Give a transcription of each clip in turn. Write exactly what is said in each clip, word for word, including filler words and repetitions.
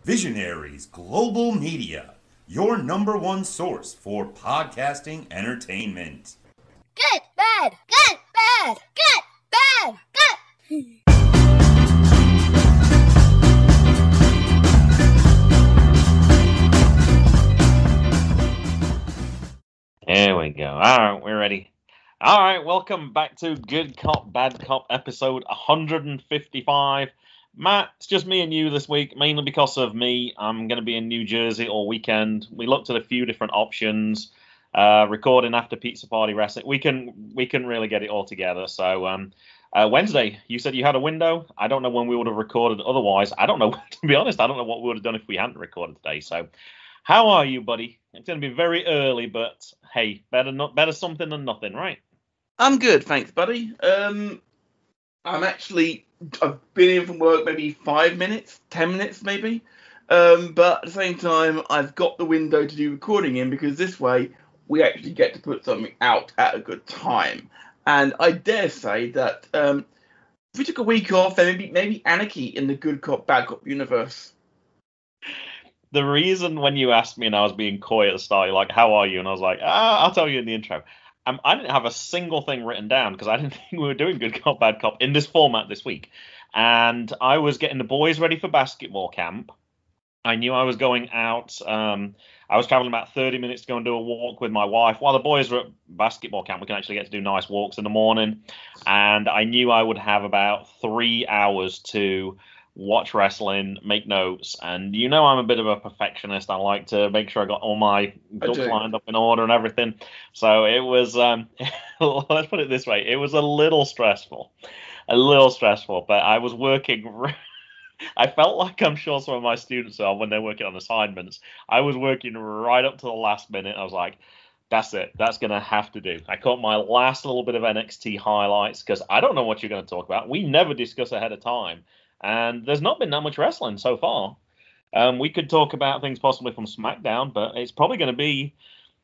Visionaries Global Media, your number one source for podcasting entertainment. Good, bad, good, bad, good, bad, good. There we go. All right, we're ready. All right, welcome back to Good Cop, Bad Cop, episode one fifty-five. Matt, it's just me and you this week, mainly because of me. I'm going to be in New Jersey all weekend. We looked at a few different options, uh, recording after Pizza Party Wrestling. We can we can really get it all together. So um, uh, Wednesday, you said you had a window. I don't know when we would have recorded otherwise. I don't know, to be honest, I don't know what we would have done if we hadn't recorded today. So how are you, buddy? It's going to be very early, but hey, better not better something than nothing, right? I'm good, thanks, buddy. Um, I'm actually, I've been in from work maybe five minutes, ten minutes maybe. Um, but at the same time, I've got the window to do recording in because this way we actually get to put something out at a good time. And I dare say that um, if we took a week off, then maybe maybe anarchy in the Good Cop, Bad Cop universe. The reason when you asked me and I was being coy at the start, you're like, how are you? And I was like, ah, I'll tell you in the intro. Um, I didn't have a single thing written down because I didn't think we were doing Good Cop, Bad Cop in this format this week. And I was getting the boys ready for basketball camp. I knew I was going out. Um, I was traveling about thirty minutes to go and do a walk with my wife. While the boys were at basketball camp, we can actually get to do nice walks in the morning. And I knew I would have about three hours to watch wrestling, make notes, and you know I'm a bit of a perfectionist. I like to make sure I got all my ducks lined up in order and everything. So it was, um, let's put it this way, it was a little stressful, a little stressful, but I was working. I felt like I'm sure some of my students are when they're working on assignments. I was working right up to the last minute. I was like, that's it. That's going to have to do. I caught my last little bit of N X T highlights because I don't know what you're going to talk about. We never discuss ahead of time. And there's not been that much wrestling so far. Um, we could talk about things possibly from SmackDown, but it's probably going to be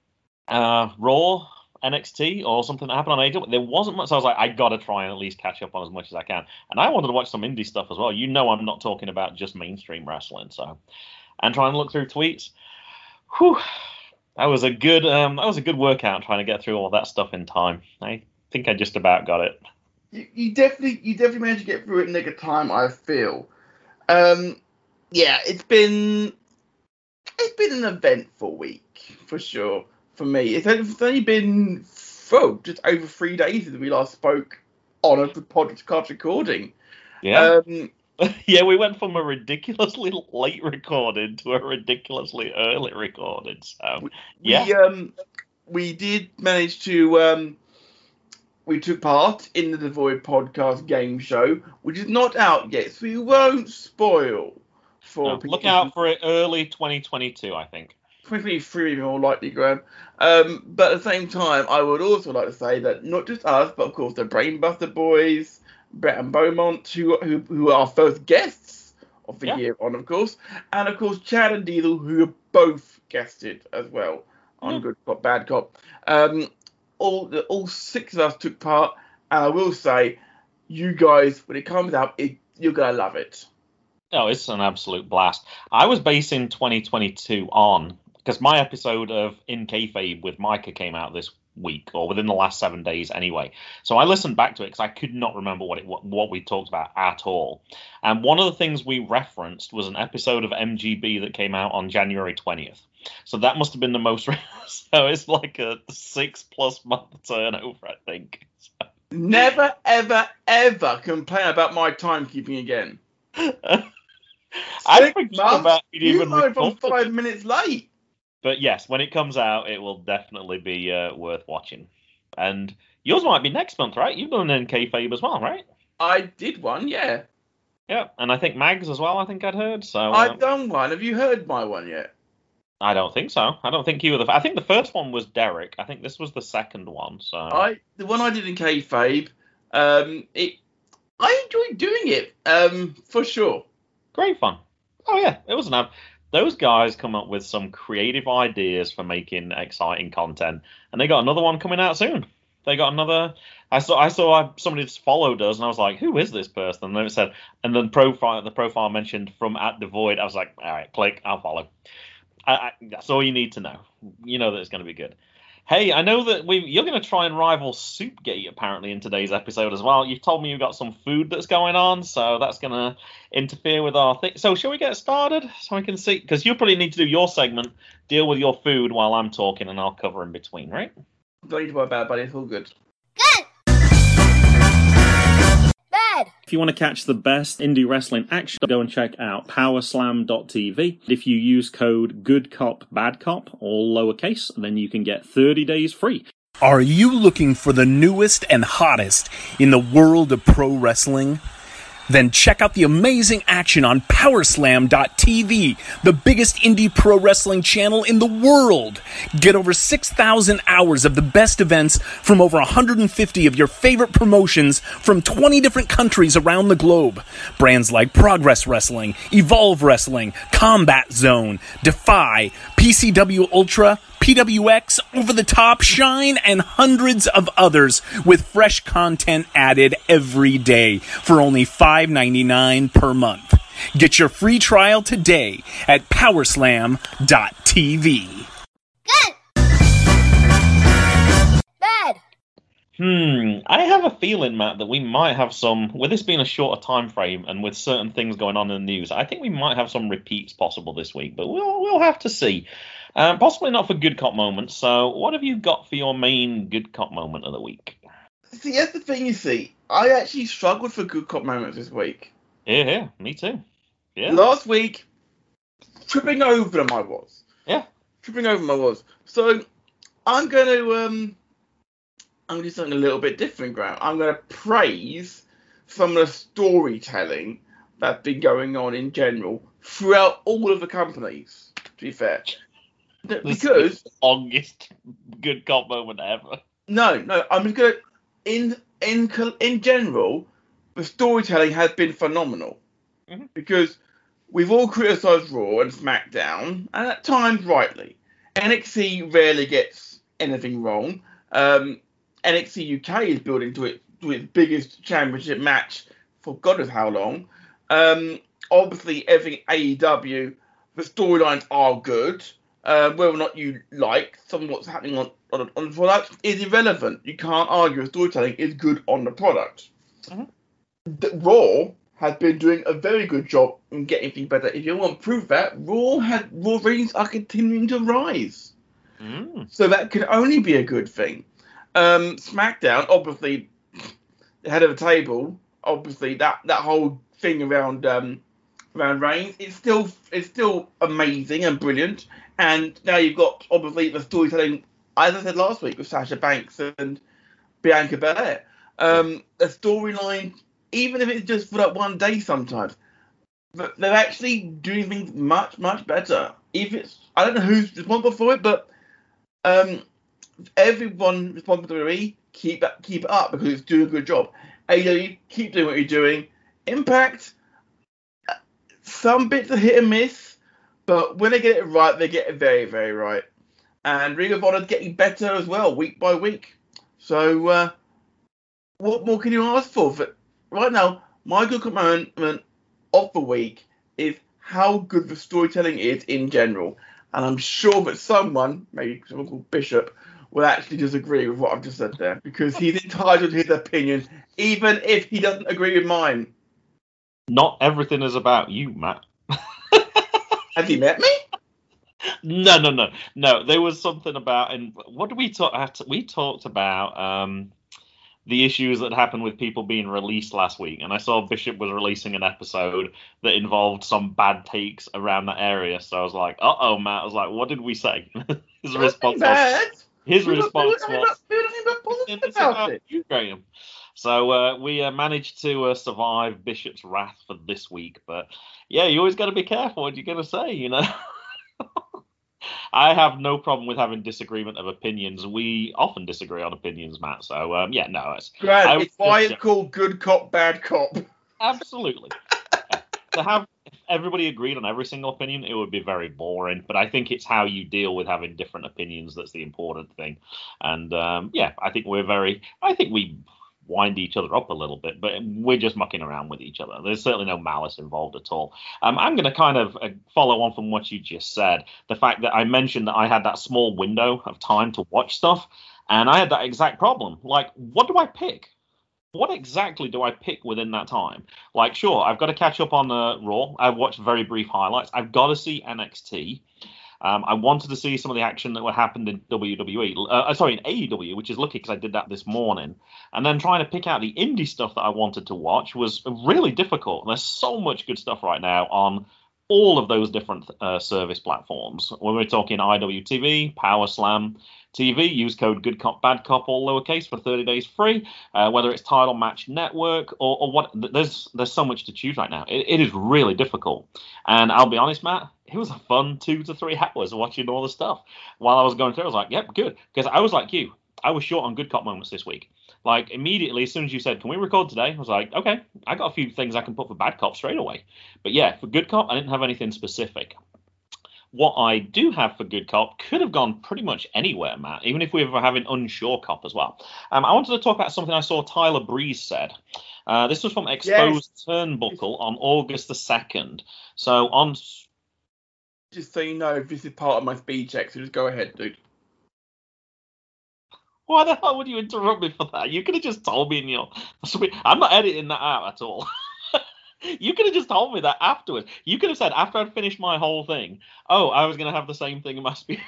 uh, Raw, N X T, or something that happened on A E W. There wasn't much, so I was like, I got to try and at least catch up on as much as I can. And I wanted to watch some indie stuff as well. You know I'm not talking about just mainstream wrestling. So, and trying to look through tweets. Whew, that was a good, um, that was a good workout trying to get through all that stuff in time. I think I just about got it. You, you definitely, you definitely managed to get through it in nick of time, I feel. Um, yeah, it's been, it's been an eventful week for sure for me. It's only, it's only been, oh, just over three days since we last spoke on a podcast recording. Yeah. Um, yeah, we went from a ridiculously late recording to a ridiculously early recording. So yeah, we um, we did manage to um. We took part in the The Void podcast game show, which is not out yet, so we won't spoil for no, people. Look out for it early twenty twenty-two, I think. twenty twenty-three, more likely, Graham. Um, but at the same time, I would also like to say that not just us, but of course the Brainbuster boys, Brett and Beaumont, who who, who are our first guests of the yeah. year on, of course, and of course Chad and Diesel, who have both guested as well on yeah. Good Cop, Bad Cop. Um, All, all six of us took part, and I will say, you guys, when it comes out, it, you're going to love it. Oh, it's an absolute blast. I was basing twenty twenty-two on, because my episode of In Kayfabe with Micah came out this week, or within the last seven days anyway. So I listened back to it, because I could not remember what it what, what we talked about at all. And one of the things we referenced was an episode of M G B that came out on January twentieth. So that must have been the most. So it's like a six plus month turnover, I think. So. Never, ever, ever complain about my timekeeping again. I forgot months, about it you even might from recorded. five minutes late. But yes, when it comes out, it will definitely be uh, worth watching. And yours might be next month, right? You've done an N K Fabe as well, right? I did one, yeah. Yeah, and I think Mags as well, I think I'd heard. So uh, I've done one. Have you heard my one yet? I don't think so. I don't think you were the. I think the first one was Derek. I think this was the second one. So I the one I did in Kayfabe, um, it I enjoyed doing it, um, for sure. Great fun. Oh yeah, it was an. Those guys come up with some creative ideas for making exciting content, and they got another one coming out soon. They got another. I saw. I saw somebody just followed us, and I was like, "Who is this person?" And then it said, and then profile. The profile mentioned from at Devoid. I was like, "All right, click. I'll follow." I, I, that's all you need to know. You know that it's going to be good. Hey, I know that we you're going to try and rival Soupgate apparently in today's episode as well. You've told me you've got some food that's going on, so that's going to interfere with our thing. So shall we get started so I can see? Because you probably need to do your segment, deal with your food while I'm talking, and I'll cover in between, right? Don't need to worry about it, buddy. It's all good. Good. Bad. If you want to catch the best indie wrestling action, go and check out power slam dot t v. If you use code GoodCopBadCop, all lowercase, then you can get thirty days free. Are you looking for the newest and hottest in the world of pro wrestling? Then check out the amazing action on power slam dot t v, the biggest indie pro wrestling channel in the world. Get over six thousand hours of the best events from over one hundred fifty of your favorite promotions from twenty different countries around the globe. Brands like Progress Wrestling, Evolve Wrestling, Combat Zone, Defy, P C W Ultra, P W X, Over the Top, Shine, and hundreds of others with fresh content added every day for only five ninety-nine per month. Get your free trial today at power slam dot t v. Good. Bad. Hmm, I have a feeling, Matt, that we might have some, with this being a shorter time frame and with certain things going on in the news, I think we might have some repeats possible this week, but we'll we'll have to see. Um, possibly not for Good Cop moments. So, what have you got for your main Good Cop moment of the week? See, that's the thing, you see. I actually struggled for good cop moments this week. Yeah, yeah, me too. Yeah. Last week, tripping over them I was. Yeah. Tripping over them I was. So, I'm going to, um, I'm going to do something a little bit different, Graham. I'm going to praise some of the storytelling that's been going on in general throughout all of the companies, to be fair. Because the longest Good Cop moment ever. No, no, I'm just gonna in in in general, the storytelling has been phenomenal. Mm-hmm. Because we've all criticised Raw and SmackDown, and at times rightly. N X T rarely gets anything wrong. Um, N X T U K is building to, it, to its biggest championship match for God knows how long. Um, obviously, everything A E W, the storylines are good. Uh, whether or not you like some of what's happening on, on, on the product is irrelevant. You can't argue storytelling is good on the product. Mm-hmm. The, Raw has been doing a very good job in getting things better. If you want to prove that, Raw has Raw ratings are continuing to rise. Mm. So that can only be a good thing. Um, SmackDown, obviously, the head of the table, obviously that, that whole thing around um, around Reigns, it's still it's still amazing and brilliant. And now you've got, obviously, the storytelling, as I said last week, with Sasha Banks and Bianca Belair. Um, the storyline, even if it's just for that one day sometimes, but they're actually doing things much, much better. If it's, I don't know who's responsible for it, but um, everyone responsible to me, keep that, keep it up because it's doing a good job. A E W, keep doing what you're doing. Impact, some bits are hit and miss. But when they get it right, they get it very, very right. And Ring of Honor's getting better as well, week by week. So, uh, what more can you ask for? But right now, my good moment of the week is how good the storytelling is in general. And I'm sure that someone, maybe someone called Bishop, will actually disagree with what I've just said there. Because he's entitled to his opinion, even if he doesn't agree with mine. Not everything is about you, Matt. Have you met me? No, no, no, no. There was something about, and what did we talk? We talked about um, the issues that happened with people being released last week, and I saw Bishop was releasing an episode that involved some bad takes around that area. So I was like, "Uh oh, Matt." I was like, "What did we say?" His response was, "His response was, it's about you, Graham." So uh, we uh, managed to uh, survive Bishop's wrath for this week, but yeah, you always got to be careful what you're going to say, you know. I have no problem with having disagreement of opinions. We often disagree on opinions, Matt. So um, yeah, no, it's Grant, it's why it's called Good Cop, Bad Cop. Absolutely. Yeah. to have if everybody agreed on every single opinion, it would be very boring. But I think it's how you deal with having different opinions that's the important thing. And um, yeah, I think we're very. I think we wind each other up a little bit, but we're just mucking around with each other. There's certainly no malice involved at all. Um, I'm going to kind of uh, follow on from what you just said. The fact that I mentioned that I had that small window of time to watch stuff, and I had that exact problem. Like, what do I pick? What exactly do I pick within that time? Like, sure, I've got to catch up on uh, Raw. I've watched very brief highlights. I've got to see N X T. Um, I wanted to see some of the action that happened in W W E. Uh, sorry, in A E W, which is lucky because I did that this morning. And then trying to pick out the indie stuff that I wanted to watch was really difficult. There's so much good stuff right now on all of those different uh, service platforms. When we're talking I W T V, Power Slam T V, use code Good Cop Bad Cop, all lowercase, for thirty days free. Uh, whether it's Title Match Network or, or what, there's there's so much to choose right now. It, it is really difficult. And I'll be honest, Matt, it was a fun two to three hours watching all the stuff. While I was going through, I was like, yep, good. Because I was like you. I was short on Good Cop moments this week. Like, immediately, as soon as you said, can we record today? I was like, okay, I got a few things I can put for Bad Cop straight away. But yeah, for Good Cop, I didn't have anything specific. What I do have for Good Cop could have gone pretty much anywhere, Matt, even if we were having Unsure Cop as well. Um, I wanted to talk about something I saw Tyler Breeze said. Uh, this was from Exposed yes. Turnbuckle on August the second. So on... Just so you know, this is part of my speed check, so just go ahead, dude. Why the hell would you interrupt me for that? You could have just told me in your... I'm not editing that out at all. You could have just told me that afterwards. You could have said, after I'd finished my whole thing, oh, I was going to have the same thing in my speech.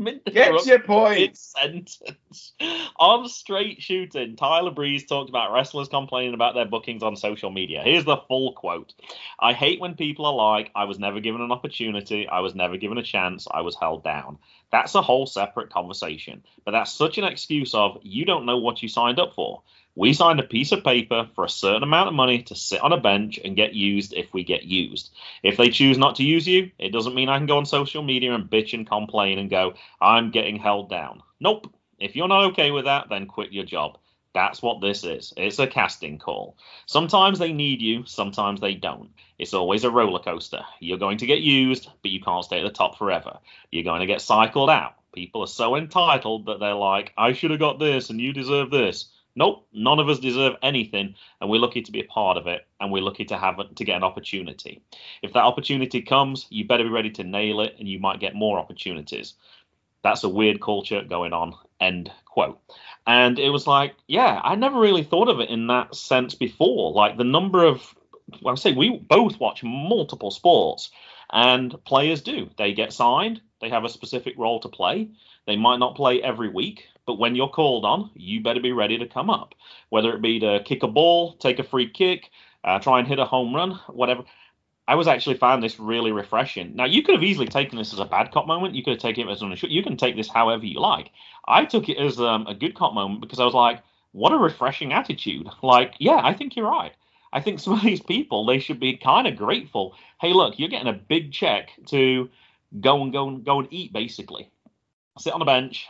Get your point. Sentence. On Straight Shooting, Tyler Breeze talked about wrestlers complaining about their bookings on social media. Here's the full quote. I hate when people are like, I was never given an opportunity, I was never given a chance, I was held down. That's a whole separate conversation. But that's such an excuse of, you don't know what you signed up for. We signed a piece of paper for a certain amount of money to sit on a bench and get used if we get used. If they choose not to use you, it doesn't mean I can go on social media and bitch and complain and go, I'm getting held down. Nope. If you're not okay with that, then quit your job. That's what this is. It's a casting call. Sometimes they need you, sometimes they don't. It's always a roller coaster. You're going to get used, but you can't stay at the top forever. You're going to get cycled out. People are so entitled that they're like, I should have got this and you deserve this. Nope, none of us deserve anything, and we're lucky to be a part of it, and we're lucky to have to get an opportunity. If that opportunity comes, you better be ready to nail it, and you might get more opportunities. That's a weird culture going on, end quote. And it was like, yeah, I never really thought of it in that sense before. Like, the number of, well, I say we both watch multiple sports, and players do. They get signed, they have a specific role to play. They might not play every week, but when you're called on, you better be ready to come up. Whether it be to kick a ball, take a free kick, uh, try and hit a home run, whatever. I was actually found this really refreshing. Now, you could have easily taken this as a bad cop moment. You could have taken it as an unsure. You can take this however you like. I took it as um, a good cop moment because I was like, what a refreshing attitude. Like, yeah, I think you're right. I think some of these people, they should be kind of grateful. Hey, look, you're getting a big check to go and go and go and eat, basically. Sit on a bench,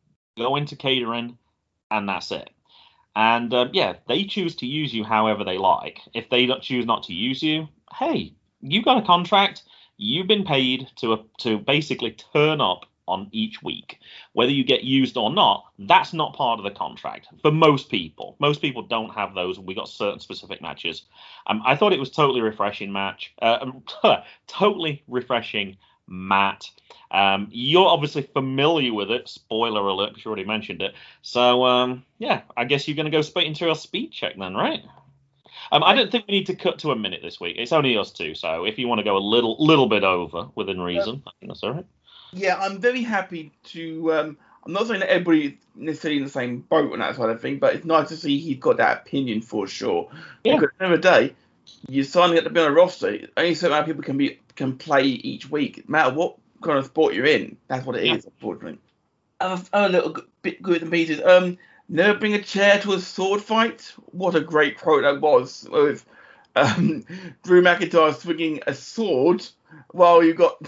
go into catering, and that's it. And uh, yeah, they choose to use you however they like. If they don't choose not to use you, hey, you got a contract. You've been paid to to basically turn up on each week. Whether you get used or not, that's not part of the contract for most people. Most people don't have those. We got certain specific matches. Um, I thought it was totally refreshing match. Uh, totally refreshing, Matt. Um, you're obviously familiar with it. Spoiler alert, because you already mentioned it. So, um, yeah, I guess you're going to go straight into your speed check then, right? Um, I don't think we need to cut to a minute this week. It's only us two, so if you want to go a little little bit over within reason, I think that's all right. Yeah, I'm very happy to... Um, I'm not saying that everybody's necessarily in the same boat on that sort of thing, but it's nice to see he's got that opinion for sure. Yeah. Because at the end of the day, you're signing up to be on a roster. Only so many people can be can play each week, no matter what kind of sport you're in. That's what it yeah. is, unfortunately. A, a little bit good and pieces. Um, never bring a chair to a sword fight. What a great quote that was. With um, Drew McIntyre swinging a sword while you got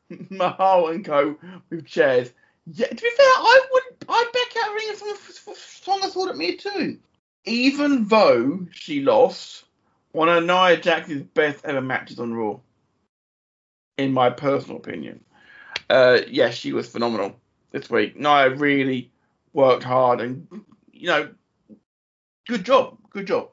Mahal and co with chairs. Yeah, to be fair, I would I'd back out ringing from a swung a sword at me too. Even though she lost, One of Nia Jax's best ever matches on Raw, in my personal opinion. Uh, yes, yeah, she was phenomenal this week. Nia really worked hard, and you know, good job, good job.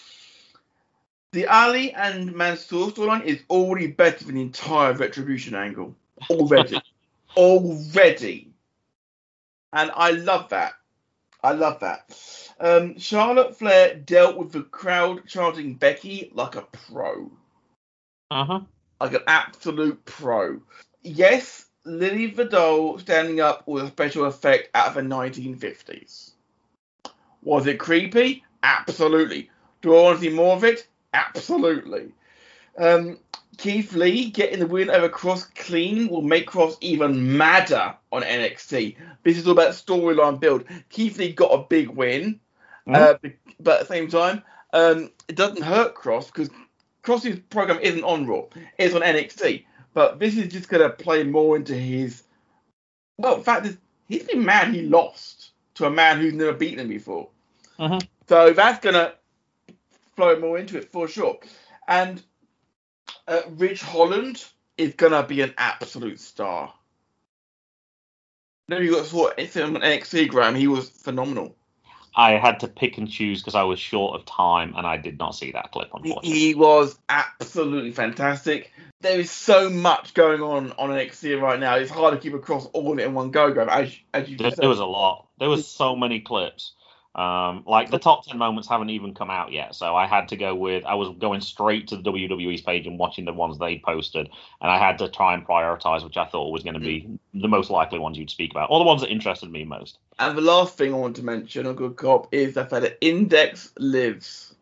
The Ali and Mansoor storyline is already better than the entire Retribution angle. Already. already. And I love that. I love that. Um, Charlotte Flair dealt with the crowd chanting Becky like a pro. Uh-huh. Like an absolute pro. Yes, Lily Vidal standing up was a special effect out of the nineteen fifties. Was it creepy? Absolutely. Do I want to see more of it? Absolutely. Um, Keith Lee getting the win over Cross clean will make Cross even madder on N X T. This is all about storyline build. Keith Lee got a big win, mm-hmm. uh, but at the same time, um, it doesn't hurt Cross because Cross's program isn't on Raw. It's on N X T. But this is just going to play more into his... Well, in fact, he's been mad he lost to a man who's never beaten him before. Mm-hmm. So that's going to flow more into it for sure. And uh, Rich Holland is going to be an absolute star. Then you got to sort of on N X T, Graham. He was phenomenal. I had to pick and choose because I was short of time and I did not see that clip, unfortunately. He was absolutely fantastic. There is so much going on on N X T right now. It's hard to keep across all of it in one go, Graham, as, as you there, said. There was a lot. There was so many clips. Um, like the top ten moments haven't even come out yet, so I had to go with. I was going straight to the W W E's page and watching the ones they posted, and I had to try and prioritize which I thought was going to be the most likely ones you'd speak about, or the ones that interested me most. And the last thing I want to mention on Good Cop is the fact that Index lives.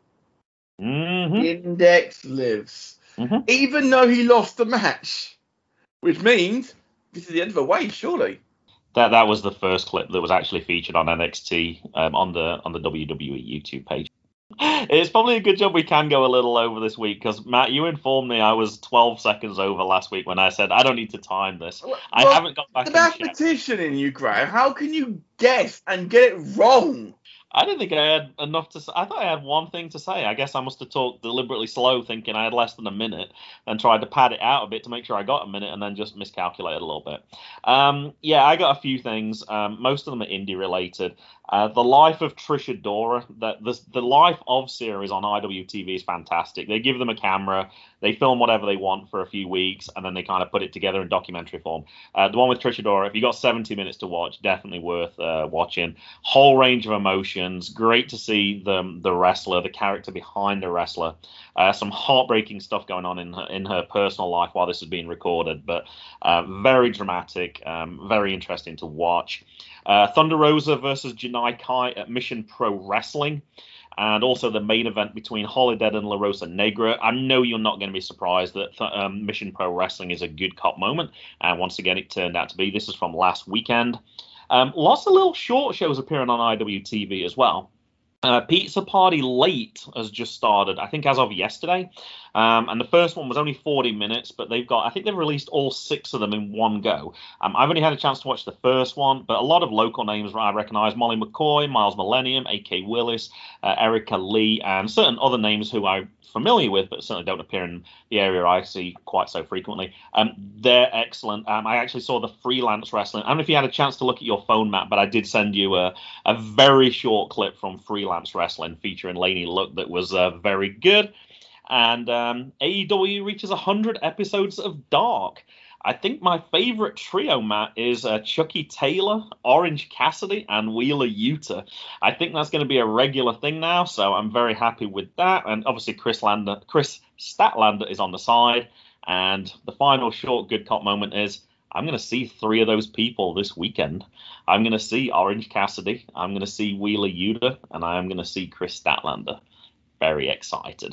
Mm-hmm. Index lives, mm-hmm. even though he lost the match, which means this is the end of the way, surely. That that was the first clip that was actually featured on N X T um, on the on the W W E YouTube page. It's probably a good job we can go a little over this week because Matt, you informed me I was twelve seconds over last week when I said I don't need to time this. Well, I haven't got back. The mathematician in you, Graham. How can you guess and get it wrong? I didn't think I had enough to say. I thought I had one thing to say. I guess I must have talked deliberately slow, thinking I had less than a minute, and tried to pad it out a bit to make sure I got a minute, and then just miscalculated a little bit. Um, yeah, I got a few things. Um, most of them are indie related. Uh, the life of Trish Adora, that the the life of series on I W T V is fantastic. They give them a camera, they film whatever they want for a few weeks, and then they kind of put it together in documentary form. Uh, the one with Trish Adora, if you got seventy minutes to watch, definitely worth uh, watching. Whole range of emotions. Great to see the the wrestler, the character behind the wrestler. Uh, some heartbreaking stuff going on in her, in her personal life while this is being recorded, but uh, very dramatic, um, very interesting to watch. Uh, Thunder Rosa versus Janai Kai at Mission Pro Wrestling, and also the main event between Holidead and La Rosa Negra. I know you're not going to be surprised that th- um, Mission Pro Wrestling is a good cop moment, and once again it turned out to be. This is from last weekend. Um, lots of little short shows appearing on I W T V as well. Uh, Pizza Party Late has just started, I think as of yesterday. Um, and the first one was only forty minutes, but they've got, I think they've released all six of them in one go. Um, I've only had a chance to watch the first one, but a lot of local names I recognize: Molly McCoy, Miles Millennium, A K Willis, uh, Erica Lee, and certain other names who I'm familiar with, but certainly don't appear in the area I see quite so frequently. Um, they're excellent. Um, I actually saw the Freelance Wrestling. I don't know if you had a chance to look at your phone, Matt, but I did send you a, a very short clip from Freelance Wrestling featuring Lainey Luck that was uh, very good. And um, A E W reaches one hundred episodes of Dark. I think my favorite trio, Matt, is uh, Chucky Taylor, Orange Cassidy, and Wheeler Yuta. I think that's going to be a regular thing now, so I'm very happy with that. And obviously, Chris Lander, Chris Statlander is on the side. And the final short good cop moment is I'm going to see three of those people this weekend. I'm going to see Orange Cassidy, I'm going to see Wheeler Yuta, and I'm going to see Chris Statlander. Very excited.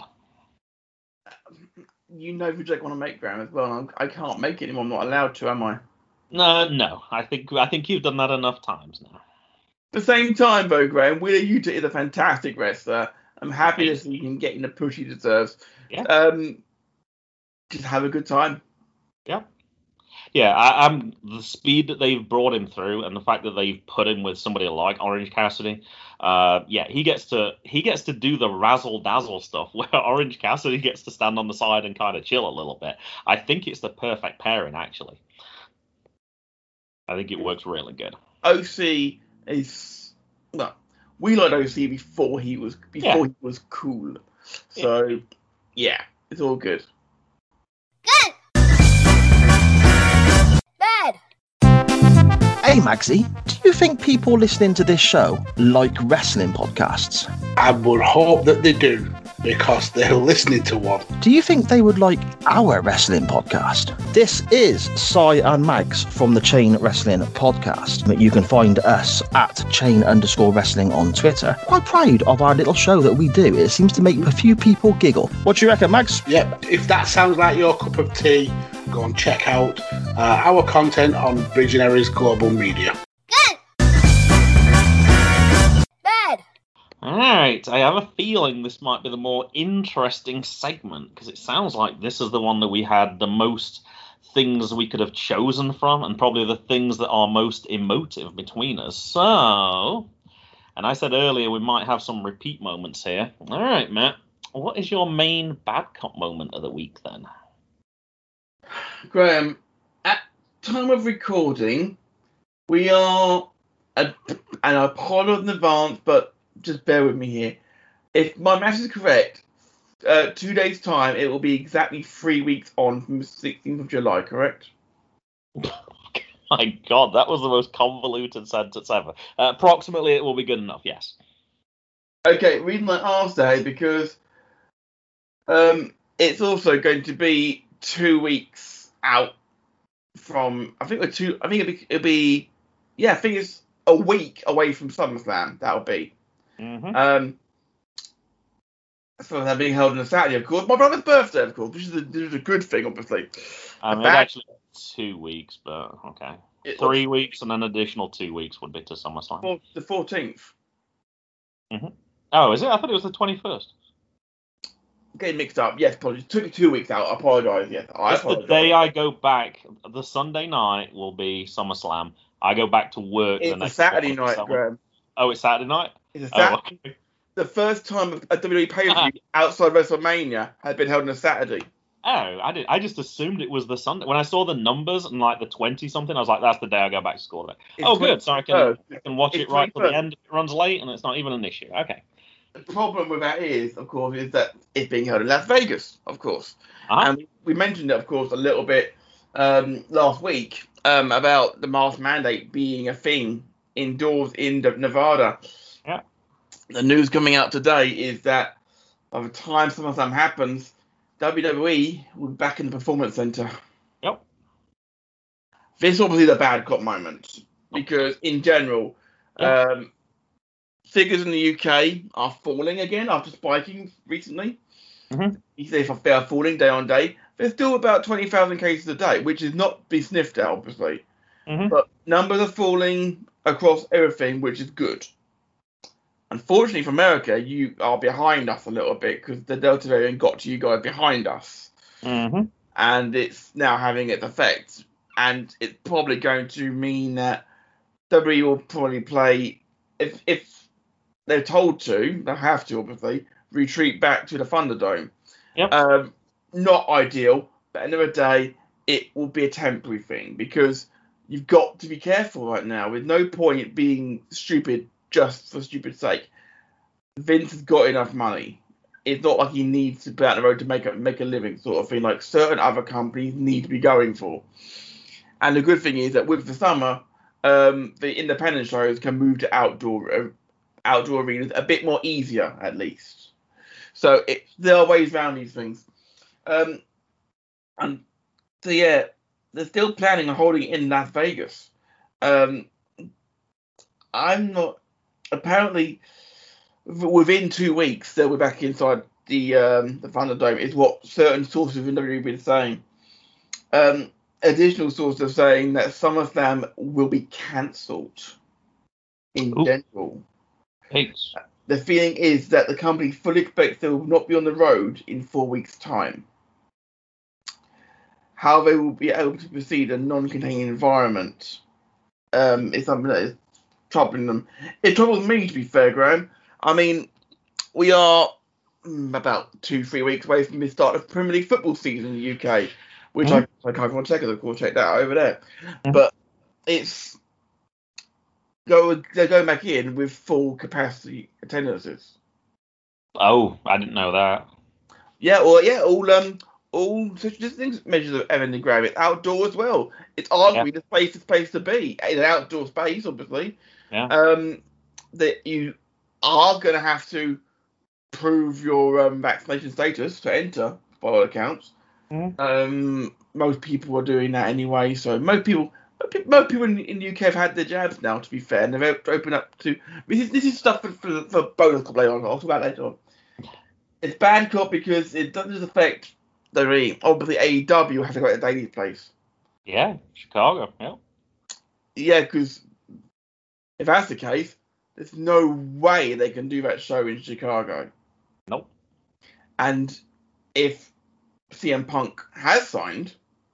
You know who Jake want to make, Graham, as well. And I can't make it anymore. I'm not allowed to, am I? No, no. I think I think you've done that enough times now. At the same time, though, Graham, Wheeler Yuta is a fantastic wrestler. I'm happy to see he can get in the push he deserves. Yeah. Um, just have a good time. Yeah. Yeah, I, I'm the speed that they've brought him through, and the fact that they've put him with somebody like Orange Cassidy. Uh, yeah, he gets to he gets to do the razzle dazzle stuff where Orange Cassidy gets to stand on the side and kind of chill a little bit. I think it's the perfect pairing, actually. I think it works really good. O C is well, we liked O C before he was before Yeah. he was cool. So yeah. yeah, it's all good. Good. Bad. Hey Magsy, do you think people listening to this show like wrestling podcasts? I would hope that they do, because they're listening to one. Do you think they would like our wrestling podcast? This is Cy and Mags from the Chain Wrestling Podcast. You can find us at chain underscore wrestling on Twitter. Quite proud of our little show that we do. It seems to make a few people giggle. What do you reckon, Mags? Yep, if that sounds like your cup of tea, go and check out uh, our content on Visionaries Global Media. Good. Bad. All right, I have a feeling this might be the more interesting segment, because it sounds like this is the one that we had the most things we could have chosen from, and probably the things that are most emotive between us. So, and I said earlier we might have some repeat moments here. All right, Matt, what is your main bad cop moment of the week then? Graham, at time of recording, we are, and I apologize in advance, but just bear with me here. If my math is correct, uh, two days' time, it will be exactly three weeks on from the sixteenth of July, correct? My God, that was the most convoluted sentence ever. Uh, approximately, it will be good enough, yes. Okay, reason I asked that is because um, it's also going to be two weeks out from. I think we're two. I think it'll be, it'll be. Yeah, I think it's a week away from SummerSlam. That'll be. Mm-hmm. Um, so that being held on a Saturday, of course. My brother's birthday, of course, which is a, which is a good thing, obviously. I mean, bad- actually two weeks, but okay. It- Three weeks and an additional two weeks would be to SummerSlam. For the fourteenth. Oh, is it? I thought it was the twenty-first. Getting mixed up. Yes, apologies. Took it two weeks out. I apologise. Yes, I It's the apologise. day I go back. The Sunday night will be SummerSlam. I go back to work It's the a next Saturday day. night, Graham. Oh, it's Saturday night? It's a Oh, Saturday. okay. The first time a W W E pay-per-view outside WrestleMania had been held on a Saturday. Oh, I did. I just assumed it was the Sunday. When I saw the numbers and like the twenty something, I was like, "That's the day I go back to school." Today. It's Oh, good. So I can, twenty-first. I can watch It's it right till twenty-first. the end. If it runs late, and it's not even an issue. Okay. The problem with that is, of course, is that it's being held in Las Vegas, of course. Uh-huh. And we, we mentioned it, of course, a little bit um, last week um, about the mask mandate being a thing indoors in Nevada. Yeah. The news coming out today is that by the time SummerSlam happens, W W E will be back in the Performance Center. Yep. This is obviously the bad cop moment because, in general, Yeah. um, figures in the U K are falling again after spiking recently. Mhm. You say if they are falling day on day, there's still about twenty thousand cases a day, which is not to be sniffed at, obviously. Mhm. But numbers are falling across everything, which is good. Unfortunately for America, you are behind us a little bit because the Delta variant got to you guys behind us. Mhm. And it's now having its effect. And it's probably going to mean that W W E will probably play, if if they're told to, they'll have to obviously, retreat back to the Thunderdome. Yep. Um, not ideal, but at the end of the day, it will be a temporary thing because you've got to be careful right now. With no point being stupid just for stupid sake. Vince has got enough money. It's not like he needs to be out on the road to make a, make a living sort of thing like certain other companies need to be going for. And the good thing is that with the summer, um, the independent shows can move to outdoor uh, outdoor arenas a bit more easier, at least. So it, there are ways around these things. Um, and so yeah, they're still planning on holding it in Las Vegas. Um, I'm not. Apparently, within two weeks they'll be back inside the um, the Thunderdome. Is what certain sources in W W E have been saying. Um, additional sources are saying that SummerSlam will be cancelled in Ooh. general. Thanks. The feeling is that the company fully expects they will not be on the road in four weeks' time. how they will be able to proceed in a non-containing environment um, is something that is troubling them. It troubles me, to be fair, Graham. I mean, we are mm, about two, three weeks away from the start of Premier League football season in the U K, which mm. I, I can't one second, of course, check that out over there. Mm. But it's go they're going back in with full capacity attendances. Oh, I didn't know that. Yeah, well, yeah, all um, all social distancing measures of Evan Graham. It's outdoor as well. It's arguably yeah. the safest place to be. In an outdoor space, obviously. Yeah. Um, that you are going to have to prove your um, vaccination status to enter, by all accounts. Mm. Um, most people are doing that anyway. So most people, most people in, in the U K have had their jabs now. To be fair, and they've opened up to this is this is stuff for for, for bonus club later on. I'll talk about that later on. It's bad cop because it doesn't affect the ring. Obviously, A E W has to go to Daily's place. Yeah, Chicago. Yeah. Yeah, because if that's the case, there's no way they can do that show in Chicago. Nope. And if C M Punk has signed,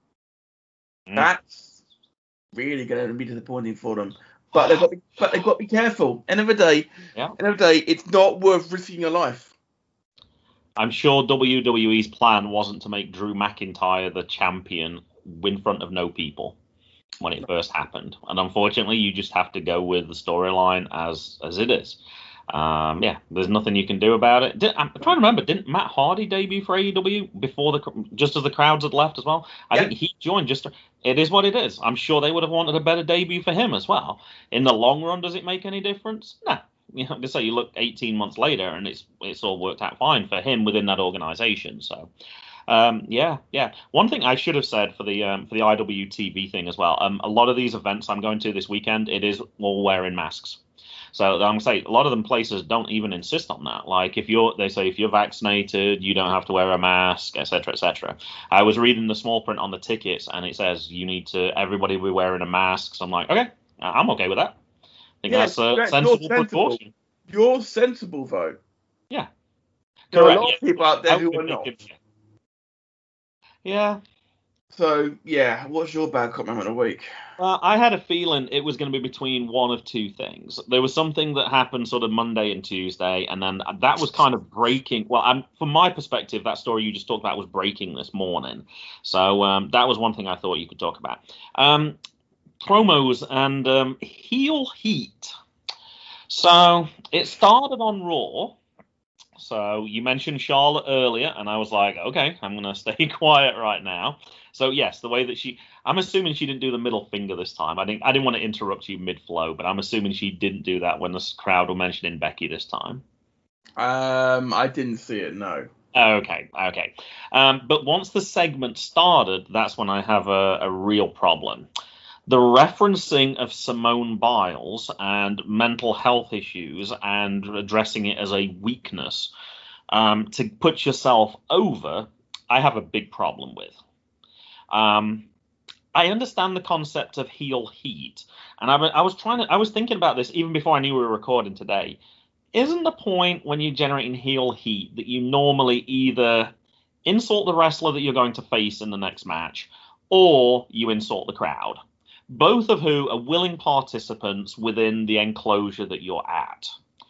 mm. that's really going to be disappointing for them. But they've got to be, but they've got to be careful. End of the day, yeah. End of the day, it's not worth risking your life. I'm sure W W E's plan wasn't to make Drew McIntyre the champion in front of no people when it first happened, and unfortunately, you just have to go with the storyline as as it is. Um, yeah, there's nothing you can do about it. Did, I'm trying to remember, didn't Matt Hardy debut for A E W before the just as the crowds had left as well? I yeah. think he joined just. To, it is what it is. I'm sure they would have wanted a better debut for him as well. In the long run, does it make any difference? No. You know, just say you look eighteen months later and it's it's all worked out fine for him within that organization. So, um, yeah, yeah. One thing I should have said for the um, for the I W T V thing as well. Um, a lot of these events I'm going to this weekend, it is all wearing masks. So I'm gonna say a lot of them places don't even insist on that. Like if you're, they say if you're vaccinated, you don't have to wear a mask, et cetera, et cetera. I was reading the small print on the tickets and it says you need to everybody be wearing a mask. So I'm like, okay, I'm okay with that. I think yeah, that's a sensible precaution. You're sensible, though. Yeah. There Correct. are a lot yeah. of people out there who are not. It, yeah. So, yeah, what's your bad cop moment of the week? Well, I had a feeling it was going to be between one of two things. There was something that happened sort of Monday and Tuesday, and then that was kind of breaking. Well, I'm, from my perspective, that story you just talked about was breaking this morning. So um, that was one thing I thought you could talk about. Um, promos and um, heel heat. So it started on Raw. So you mentioned Charlotte earlier, and I was like, okay, I'm going to stay quiet right now. So yes, the way that she, I'm assuming she didn't do the middle finger this time. I didn't, I didn't want to interrupt you mid-flow, but I'm assuming she didn't do that when the crowd were mentioning Becky this time. Um, I didn't see it, no. Okay, okay. Um, but once the segment started, that's when I have a, a real problem. The referencing of Simone Biles and mental health issues and addressing it as a weakness um, to put yourself over, I have a big problem with. Um, I understand the concept of heel heat, and I, I was trying to, I was thinking about this even before I knew we were recording today. Isn't the point when you're generating heel heat that you normally either insult the wrestler that you're going to face in the next match, or you insult the crowd? Both of who are willing participants within the enclosure that you're at.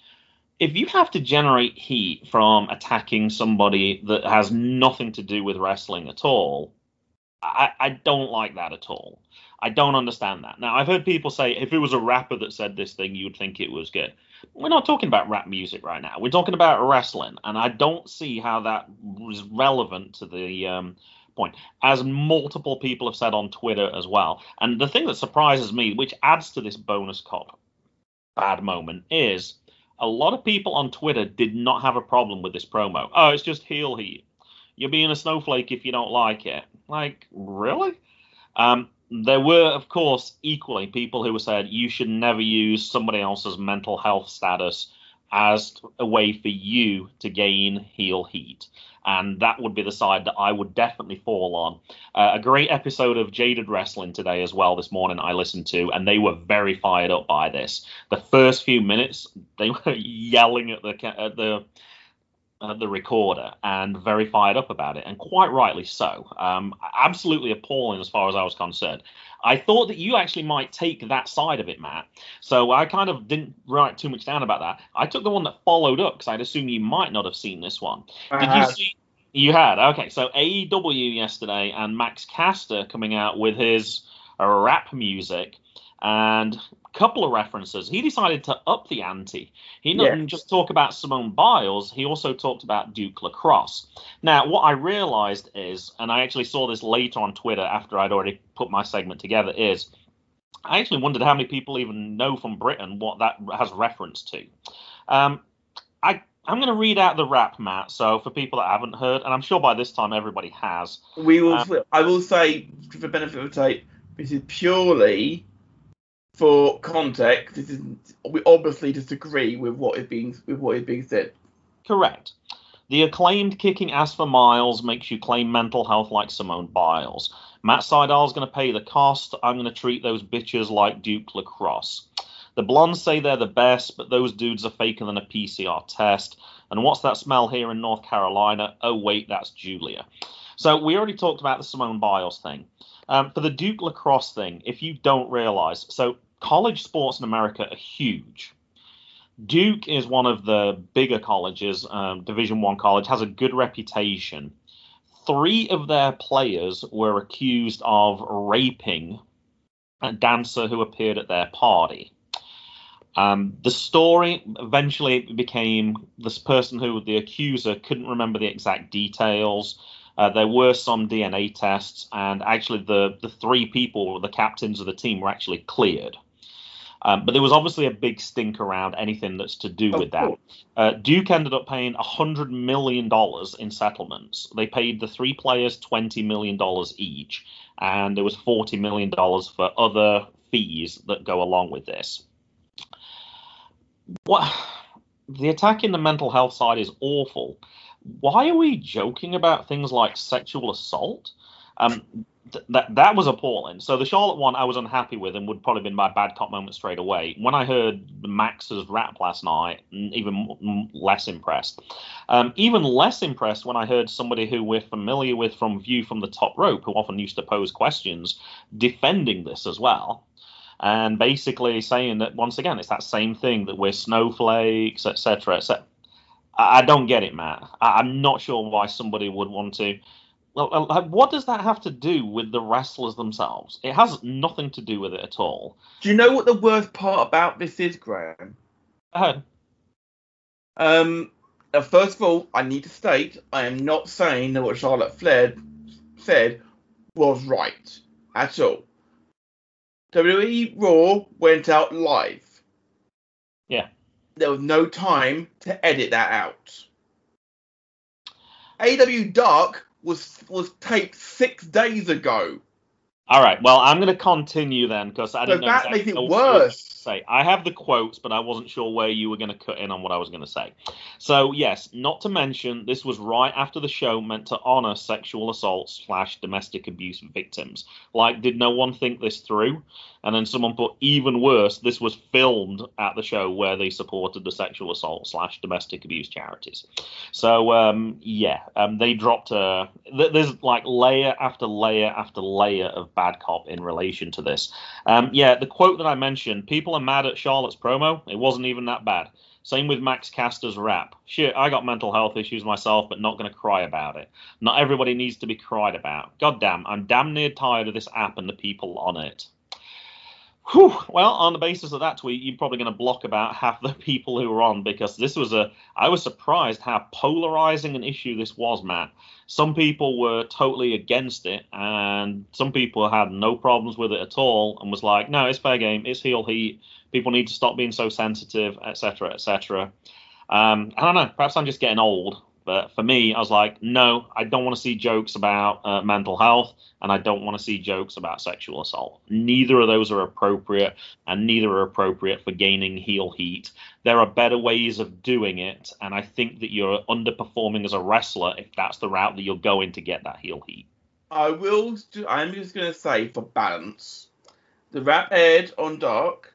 If you have to generate heat from attacking somebody that has nothing to do with wrestling at all, I, I don't like that at all. I don't understand that. Now, I've heard people say if it was a rapper that said this thing, you'd think it was good. We're not talking about rap music right now. We're talking about wrestling, and I don't see how that was relevant to the um, point, as multiple people have said on Twitter as well. And the thing that surprises me, which adds to this bonus cop bad moment, is a lot of people on Twitter did not have a problem with this promo. Oh, it's just heel heat. You're being a snowflake if you don't like it. Like, really? Um, there were, of course, equally people who said you should never use somebody else's mental health status as a way for you to gain heel heat. And that would be the side that I would definitely fall on. Uh, a great episode of Jaded Wrestling today as well this morning I listened to, and they were very fired up by this. The first few minutes, they were yelling at the at the uh, the recorder, and very fired up about it, and quite rightly so. Um, absolutely appalling as far as I was concerned. I thought that you actually might take that side of it, Matt. So I kind of didn't write too much down about that. I took the one that followed up because I'd assume you might not have seen this one. I Did have. you see? You had. Okay, so A E W yesterday and Max Caster coming out with his uh, rap music and a couple of references. He decided to up the ante. He didn't Yeah. just talk about Simone Biles, he also talked about Duke Lacrosse. Now, what I realized is, and I actually saw this later on Twitter after I'd already put my segment together, is I actually wondered how many people even know from Britain what that has reference to. Um, I, I'm going to read out the rap, Matt, so for people that haven't heard, and I'm sure by this time everybody has. We will. Um, I will say, for the benefit of the tape, this is purely for context. This is we obviously disagree with what is being with what is being said. Correct. The acclaimed Kicking Ass for Miles makes you claim mental health like Simone Biles. Matt Sydal's going to pay the cost. I'm going to treat those bitches like Duke Lacrosse. The blondes say they're the best, but those dudes are faker than a P C R test. And what's that smell here in North Carolina? Oh, wait, that's Julia. So we already talked about the Simone Biles thing. Um, for the Duke Lacrosse thing, if you don't realize, so college sports in America are huge. Duke is one of the bigger colleges, um, Division One college, has a good reputation. Three of their players were accused of raping a dancer who appeared at their party. Um, the story eventually became this person who the accuser couldn't remember the exact details. Uh, there were some D N A tests, and actually the, the three people, the captains of the team, were actually cleared. Um, but there was obviously a big stink around anything that's to do Of with that. course. Uh, Duke ended up paying one hundred million dollars in settlements. They paid the three players twenty million dollars each, and there was forty million dollars for other fees that go along with this. What the attack in the mental health side is awful. Why are we joking about things like sexual assault? Um, th- that that was appalling. So the Charlotte one I was unhappy with and would probably been my bad cop moment straight away. When I heard Max's rap last night, even m- less impressed. Um, even less impressed when I heard somebody who we're familiar with from View from the Top Rope, who often used to pose questions, defending this as well. And basically saying that, once again, it's that same thing, that we're snowflakes, et cetera, et cetera. I, I don't get it, Matt. I, I'm not sure why somebody would want to. Well, uh, what does that have to do with the wrestlers themselves? It has nothing to do with it at all. Do you know what the worst part about this is, Graham? Uh, Um, uh, first of all, I need to state I am not saying that what Charlotte Flair said was right at all. W W E Raw went out live. Yeah. There was no time to edit that out. A E W Dark was was taped six days ago. All right. Well, I'm going to continue then, because I So didn't know that exactly makes it what you were gonna worse. say. I have the quotes, but I wasn't sure where you were going to cut in on what I was going to say. So yes, not to mention, this was right after the show meant to honor sexual assault slash domestic abuse victims. Like, did no one think this through? And then someone put, even worse, this was filmed at the show where they supported the sexual assault slash domestic abuse charities. So, um, yeah, um, they dropped a... th- There's like layer after layer after layer of bad cop in relation to this. Um, yeah, the quote that I mentioned, people are mad at Charlotte's promo. It wasn't even that bad. Same with Max Caster's rap. Shit, I got mental health issues myself, but not going to cry about it. Not everybody needs to be cried about. God damn, I'm damn near tired of this app and the people on it. Whew. Well, on the basis of that tweet, you're probably going to block about half the people who were on, because this was a... I was surprised how polarizing an issue this was, Matt. Some people were totally against it, and some people had no problems with it at all, and was like, no, it's fair game, it's heel heat, people need to stop being so sensitive, et cetera, et cetera. Um, I don't know, perhaps I'm just getting old, but for me, I was like, no, I don't want to see jokes about uh, mental health, and I don't want to see jokes about sexual assault. Neither of those are appropriate, and neither are appropriate for gaining heel heat. There are better ways of doing it, and I think that you're underperforming as a wrestler if that's the route that you're going to get that heel heat. I will. I'm just going to say, for balance, the rap aired on Dark.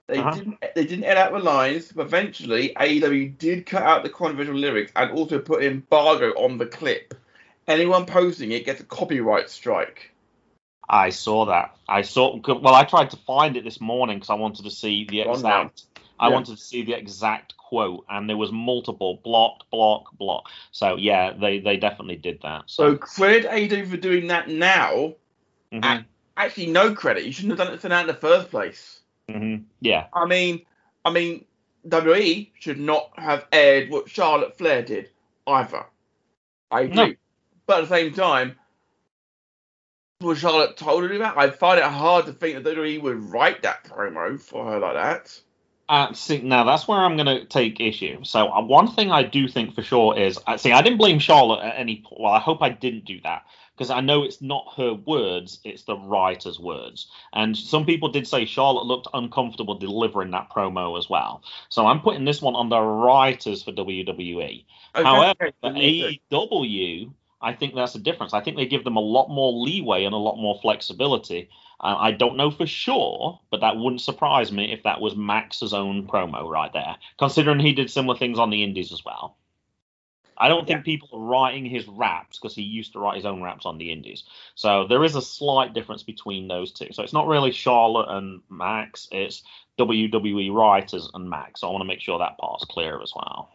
They Uh-huh. didn't. They didn't edit out the lines, but eventually A E W did cut out the controversial lyrics and also put embargo on the clip. Anyone posting it gets a copyright strike. I saw that. I saw. Well, I tried to find it this morning because I wanted to see the Go on now. exact. I Yeah. wanted to see the exact quote, and there was multiple blocked, block, block. So yeah, they they definitely did that. So So, credit A E W for doing that now. mhm, Actually, no credit. You shouldn't have done it for that in the first place. mhm, yeah, I mean, I mean, W W E should not have aired what Charlotte Flair did either. I agree. No. But at the same time, was Charlotte told to do that? I find it hard to think that W W E would write that promo for her like that. Uh, see, now that's where I'm going to take issue. So uh, one thing I do think for sure is, uh, see, I didn't blame Charlotte at any point. Well, I hope I didn't do that because I know it's not her words, it's the writer's words. And some people did say Charlotte looked uncomfortable delivering that promo as well. So I'm putting this one on the writers for W W E. Okay, However, okay, for so A you E W, I think that's a difference. I think they give them a lot more leeway and a lot more flexibility. Uh, I don't know for sure, but that wouldn't surprise me if that was Max's own promo right there, considering he did similar things on the indies as well. I don't think people are writing his raps because he used to write his own raps on the indies. So there is a slight difference between those two. So it's not really Charlotte and Max, it's W W E writers and Max. So I want to make sure that part's clear as well.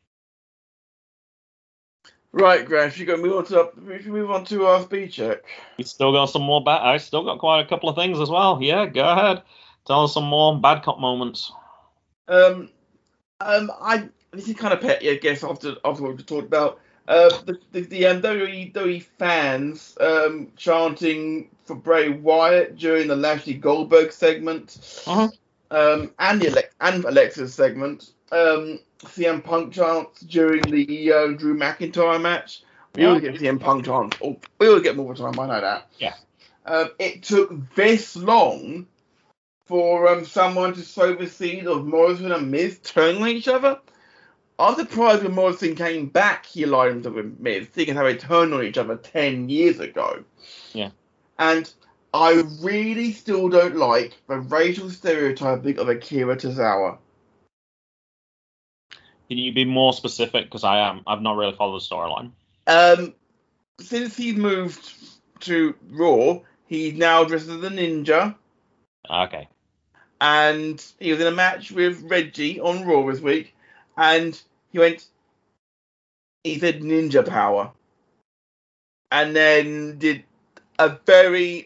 Right, Grant, you got to move on to we should move on to our speed check. We still got some more bad. I still got quite a couple of things as well. Yeah, go ahead. Tell us some more bad cop moments. Um, um, I this is kind of petty, I guess. After after what we talked about, uh, the the, the um, W W E, W W E fans um chanting for Bray Wyatt during the Lashley Goldberg segment, Uh-huh. um, and the Alex- and Alexa's segment. Um, C M Punk chants during the uh, Drew McIntyre match. We always get C M Punk chants. Oh, we always get more time. I know that. Yeah. Um, it took this long for um, someone to sow the seed of Morrison and Miz turning on each other. I'm surprised when Morrison came back, he aligned with Miz, thinking how they turned on each other ten years ago. Yeah. And I really still don't like the racial stereotyping of Akira Tozawa. Can you be more specific? Because I am. I've not really followed the storyline. Um, since he's moved to Raw, he's now dressed as a ninja. Okay. And he was in a match with Reggie on Raw this week, and he went, he said ninja power, and then did a very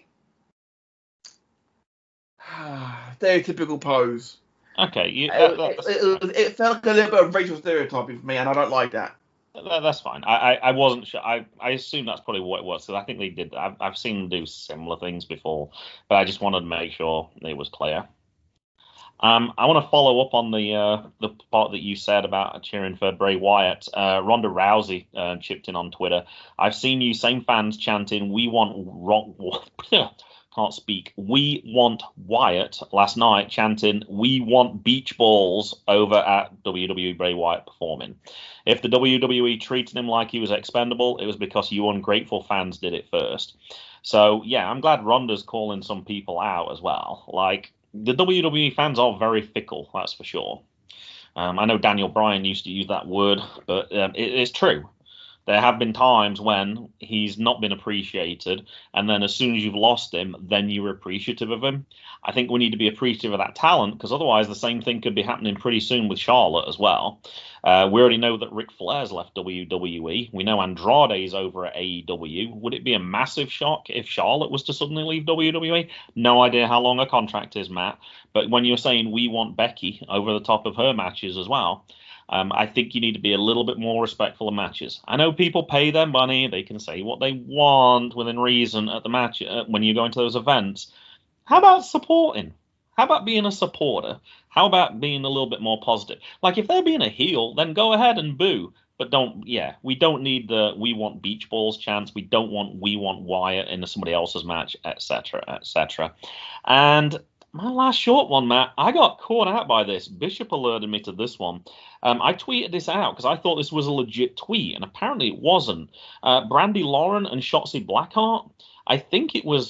stereotypical pose. Okay. You, It, that, it, that's, it, it felt like a little bit of racial stereotyping for me, and I don't like that. that- that's fine. I, I, I wasn't sure. I, I assume that's probably what it was. Because I think they did. I've, I've seen them do similar things before, but I just wanted to make sure it was clear. Um, I want to follow up on the uh, the part that you said about cheering for Bray Wyatt. Uh, Ronda Rousey uh, chipped in on Twitter. I've seen you same fans chanting, "We want wrong." Can't speak. We want Wyatt last night chanting, "We want beach balls" over at W W E Bray Wyatt performing. If the W W E treated him like he was expendable, it was because you ungrateful fans did it first. So yeah, I'm glad Ronda's calling some people out as well. Like, the W W E fans are very fickle, that's for sure. Um, I know Daniel Bryan used to use that word, but um, it is true. There have been times when he's not been appreciated, and then as soon as you've lost him, then you're appreciative of him. I think we need to be appreciative of that talent, because otherwise the same thing could be happening pretty soon with Charlotte as well. Uh, we already know that Ric Flair's left W W E. We know Andrade's over at A E W. Would it be a massive shock if Charlotte was to suddenly leave W W E? No idea how long her contract is, Matt. But when you're saying we want Becky over the top of her matches as well, Um, I think you need to be a little bit more respectful of matches. I know people pay their money; they can say what they want within reason at the match uh, when you go into those events. How about supporting? How about being a supporter? How about being a little bit more positive? Like, if they're being a heel, then go ahead and boo. But don't, yeah, we don't need the "we want beach balls" chants. We don't want "we want Wyatt" into somebody else's match, et cetera, et cetera. And my last short one, Matt, I got caught out by this. Bishop alerted me to this one. Um, I tweeted this out because I thought this was a legit tweet, and apparently it wasn't. Uh, Brandy Lauren and Shotzi Blackheart, I think it was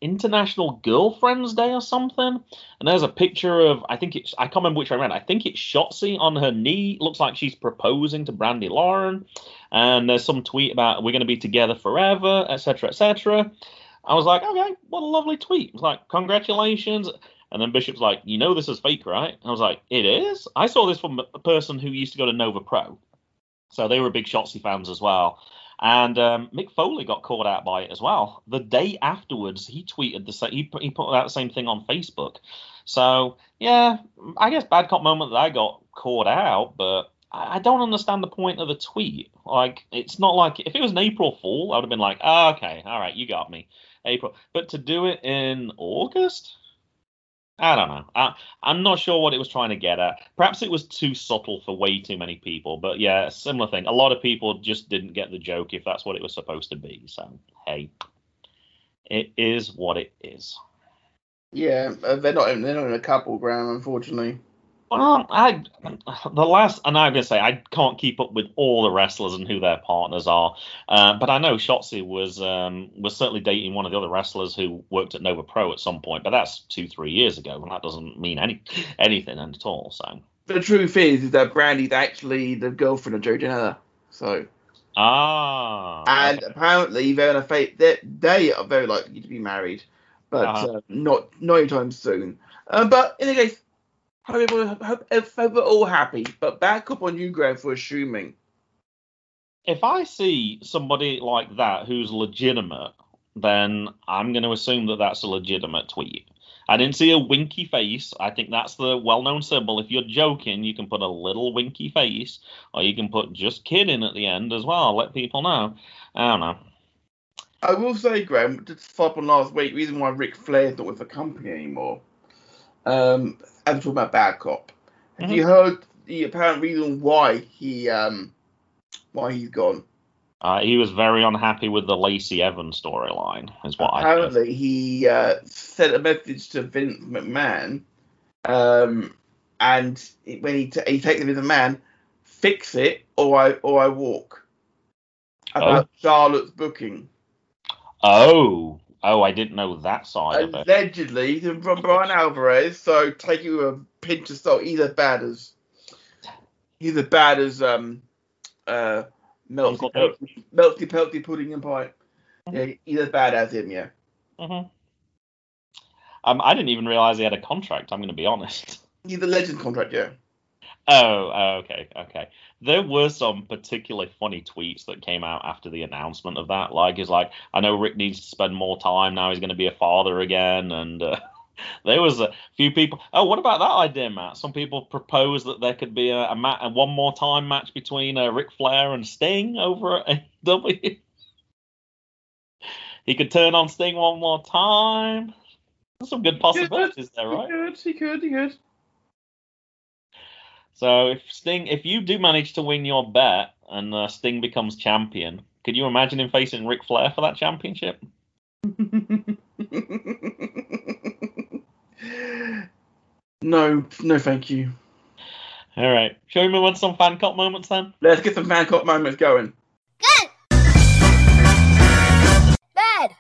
International Girlfriends Day or something. And there's a picture of, I think it's, I can't remember which I read. I think it's Shotzi on her knee. Looks like she's proposing to Brandy Lauren. And there's some tweet about we're going to be together forever, et cetera, et cetera. I was like, okay, what a lovely tweet. It was like, congratulations. And then Bishop's like, you know this is fake, right? I was like, it is? I saw this from a person who used to go to Nova Pro. So they were big Shotzi fans as well. And um, Mick Foley got caught out by it as well. The day afterwards, he tweeted the same. He put, he put out the same thing on Facebook. So yeah, I guess bad cop moment that I got caught out, but I, I don't understand the point of the tweet. Like, it's not like if it was an April Fool, I would have been like, oh, okay, all right, you got me, April. But to do it in August. I don't know. I, I'm not sure what it was trying to get at. Perhaps it was too subtle for way too many people. But yeah, similar thing. A lot of people just didn't get the joke if that's what it was supposed to be. So, hey, it is what it is. Yeah, uh, they're not in, they're not in a couple, Graham, unfortunately. Well, I the last, and I'm gonna say I can't keep up with all the wrestlers and who their partners are, uh, but I know Shotzi was um, was certainly dating one of the other wrestlers who worked at Nova Pro at some point, but that's two three years ago, and that doesn't mean any anything at all. So the truth is, is that Brandy's actually the girlfriend of Joe Janela. So ah, and okay. apparently they're in a fate that they are very likely to be married, but Uh-huh. uh, not not anytime soon. Uh, but in any case. Hope, hope, hope, hope we're all happy, but back up on you, Graham, for assuming. If I see somebody like that who's legitimate, then I'm going to assume that that's a legitimate tweet. I didn't see a winky face. I think that's the well-known symbol. If you're joking, you can put a little winky face, or you can put just kidding at the end as well. Let people know. I don't know. I will say, Graham, just to follow up on last week, the reason why Ric Flair's not with the company anymore. Um, I'm talking about Bad Cop. Have Mhm. you heard the apparent reason why he um why he's gone? Uh, he was very unhappy with the Lacey Evans storyline, is what I heard. Apparently, he uh, sent a message to Vince McMahon, um, and it- when he t- he takes it to Vince McMahon, fix it or I or I walk. About Charlotte's booking. Oh, oh, I didn't know that side of it. Allegedly from Brian Alvarez, so take it with a pinch of salt. He's as bad as he's as bad as um uh melty Uncle pelty, melty pelty pudding and pie. Yeah, he's as bad as him. Yeah. Mm-hmm. Um, I didn't even realize he had a contract. I'm going to be honest. He's a legend contract. Yeah. Oh, oh, okay, okay. There were some particularly funny tweets that came out after the announcement of that. Like, he's like, I know Rick needs to spend more time now. He's going to be a father again. And uh, there was a few people. Oh, what about that idea, Matt? Some people proposed that there could be a, a, ma- a one more time match between uh, Ric Flair and Sting over at A E W. He could turn on Sting one more time. There's some good possibilities there, right? He could. He could. He could. So if Sting, if you do manage to win your bet and uh, Sting becomes champion, could you imagine him facing Ric Flair for that championship? No, no, thank you. All right, shall we move on to some fan cop moments then? Let's get some fan cop moments going. Good. Bad.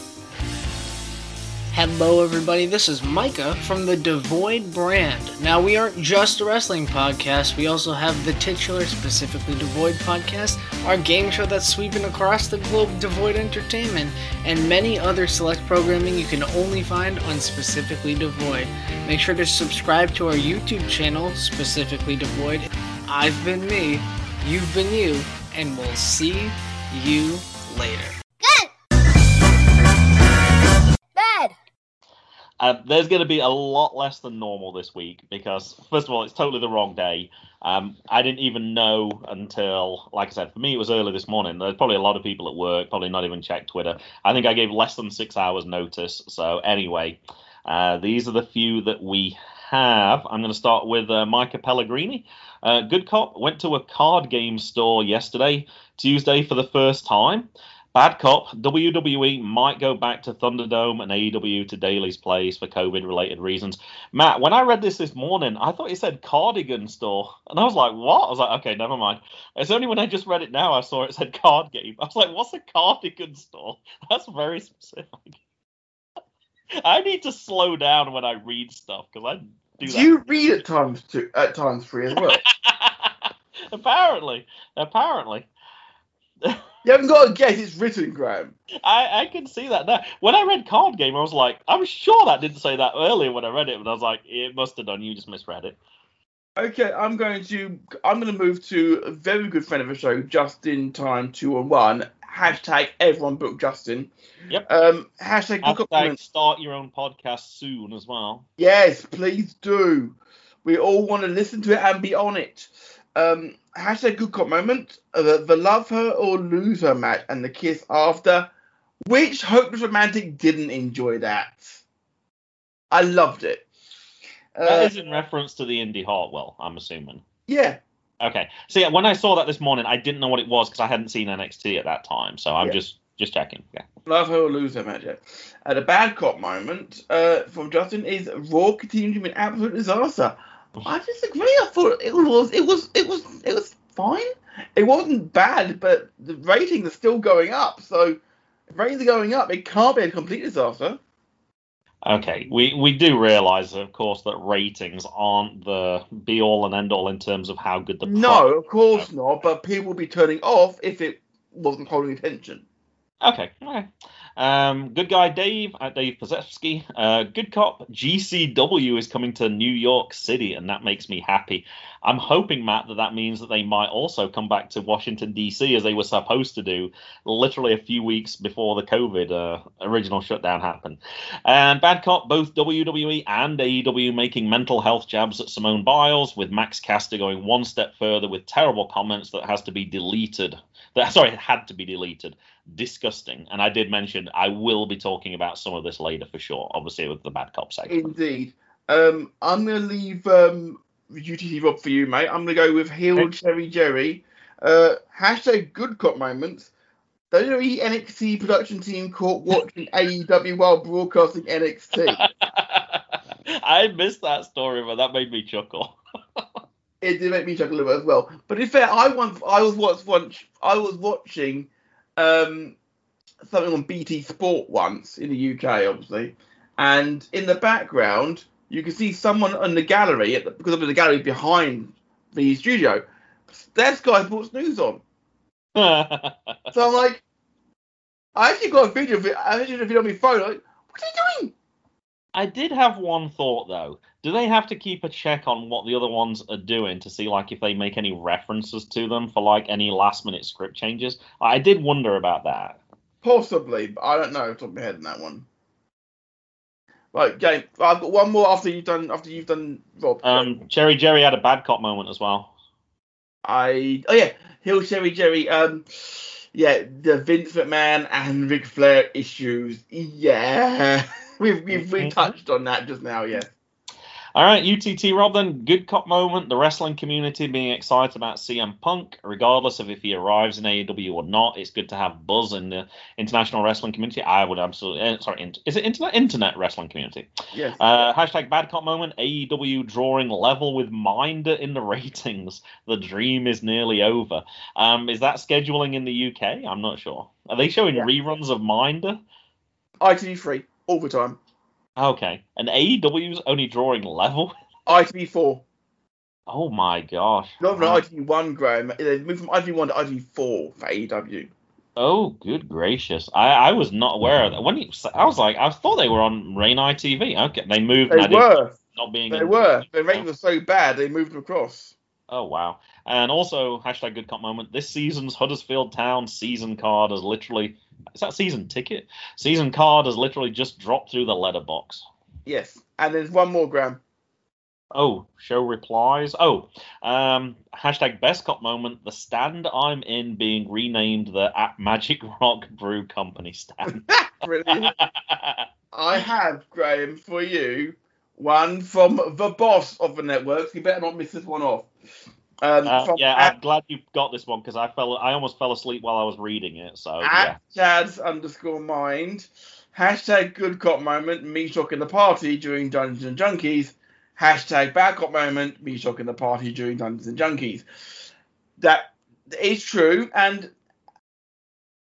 Hello, everybody. This is Micah from the Devoid brand. Now, we aren't just a wrestling podcast. We also have the titular, specifically Devoid podcast, our game show that's sweeping across the globe, Devoid Entertainment, and many other select programming you can only find on Specifically Devoid. Make sure to subscribe to our YouTube channel, Specifically Devoid. I've been me, you've been you, and we'll see you later. Good. Bad. Uh, there's going to be a lot less than normal this week because, first of all, it's totally the wrong day. Um, I didn't even know until, like I said, for me, it was early this morning. There's probably a lot of people at work, probably not even checked Twitter. I think I gave less than six hours notice. So anyway, uh, these are the few that we have. I'm going to start with uh, Micah Pellegrini. Uh, Good Cop went to a card game store yesterday, Tuesday, for the first time. Bad Cop, W W E might go back to Thunderdome and A E W to Daly's Place for COVID-related reasons. Matt, when I read this this morning, I thought it said cardigan store. And I was like, what? I was like, okay, never mind. It's only when I just read it now I saw it said card game. I was like, what's a cardigan store? That's very specific. I need to slow down when I read stuff because I do that. Do you read at times two, at times three as well? apparently, apparently. You haven't got to guess it's written, Graham. I, I can see that now. When I read Card Game, I was like, I'm sure that didn't say that earlier when I read it, but I was like, it must have done. You just misread it. Okay, I'm going to I'm going to move to a very good friend of the show, Justin Time Two on One. Hashtag everyone book Justin. Yep. Um. Hashtag book Hashtag start your own podcast soon as well. Yes, please do. We all want to listen to it and be on it. Um. Hashtag good cop moment. Uh, the, the love her or lose her match and the kiss after. Which hopeless romantic didn't enjoy that? I loved it. Uh, That is in reference to the Indy Hartwell, I'm assuming. Yeah. Okay. See, when I saw that this morning, I didn't know what it was because I hadn't seen N X T at that time, so I'm Yeah. just just checking. Yeah. Love her or lose her match. Yeah. Uh, the bad cop moment uh, from Justin is Raw continuing to be an absolute disaster. I disagree. I thought it was it was it was it was fine. It wasn't bad, but the ratings are still going up. So if ratings are going up, it can't be a complete disaster. Okay, we, we do realise, of course, that ratings aren't the be-all and end-all in terms of how good the No, product of course not. But people would be turning off if it wasn't holding attention. Okay, okay. Um, good guy Dave at Dave Pozetsky. Uh, good cop G C W is coming to New York City, and that makes me happy. I'm hoping, Matt, that that means that they might also come back to Washington D C as they were supposed to do, literally a few weeks before the COVID uh, original shutdown happened. And bad cop, both W W E and A E W making mental health jabs at Simone Biles, with Max Caster going one step further with terrible comments that has to be deleted. That sorry, it had to be deleted. Disgusting. And I did mention I will be talking about some of this later for sure, obviously with the bad cop segment. Indeed. Um, I'm going to leave um, U T C Rob for you, mate. I'm going to go with Heel Okay. Cherry Jerry. Uh, hashtag good cop moments. W W E N X T production team caught watching A E W while broadcasting N X T. I missed that story, but that made me chuckle. It did make me chuckle a little bit as well. But in fair, I once I was once once I was watching um, something on B T Sport once in the U K, obviously, and in the background you can see someone on the gallery at the, because I'm in the gallery behind the studio. There's Sky Sports News on. So I'm like, I actually got a video of it. I actually got a video on my phone. Like, what are you doing? I did have one thought though. Do they have to keep a check on what the other ones are doing to see like if they make any references to them for like any last minute script changes? I did wonder about that. Possibly, but I don't know off the top of my head in that one. Right, James, I've got one more after you've done after you've done Rob. Um, Cherry Jerry had a bad cop moment as well. I oh yeah, Hill Cherry Jerry. Um, yeah, the Vince McMahon and Ric Flair issues. Yeah, we've we've we touched on that just now. Yeah. All right, U T T Rob then, good cop moment, the wrestling community being excited about C M Punk, regardless of if he arrives in A E W or not. It's good to have buzz in the international wrestling community. I would absolutely, uh, sorry, in, is it internet? Internet wrestling community. Yes. Uh, hashtag bad cop moment, A E W drawing level with Minder in the ratings. The dream is nearly over. Um, is that scheduling in the U K? I'm not sure. Are they showing Yeah. reruns of Minder? I T V three all the time. Okay. And A E W's only drawing level? I T V four. Oh my gosh. Not even Wow. I T V one, Graham. They moved from I T V one to I T V four for A E W. Oh, good gracious. I, I was not aware of that. When you, I was like, I thought they were on Rain I T V. Okay, they moved. They and I didn't- were. Not being They in- were. Their ratings were so bad they moved them across. Oh, wow. And also, hashtag good cop moment, this season's Huddersfield Town season card has literally, is that season ticket? Season card has literally just dropped through the letterbox. Yes. And there's one more, Graham. Oh, show replies. Oh, um, hashtag best cop moment, the stand I'm in being renamed the at Magic Rock Brew Company stand. Brilliant. I have, Graham, for you, one from the boss of the network. You better not miss this one off. Um, Uh, from yeah, at, I'm glad you got this one because I fell, I almost fell asleep while I was reading it. So yeah. at Chad's underscore mind. Hashtag good cop moment, me shocking the party during Dungeons and Junkies. Hashtag bad cop moment, me shocking the party during Dungeons and Junkies. That is true, and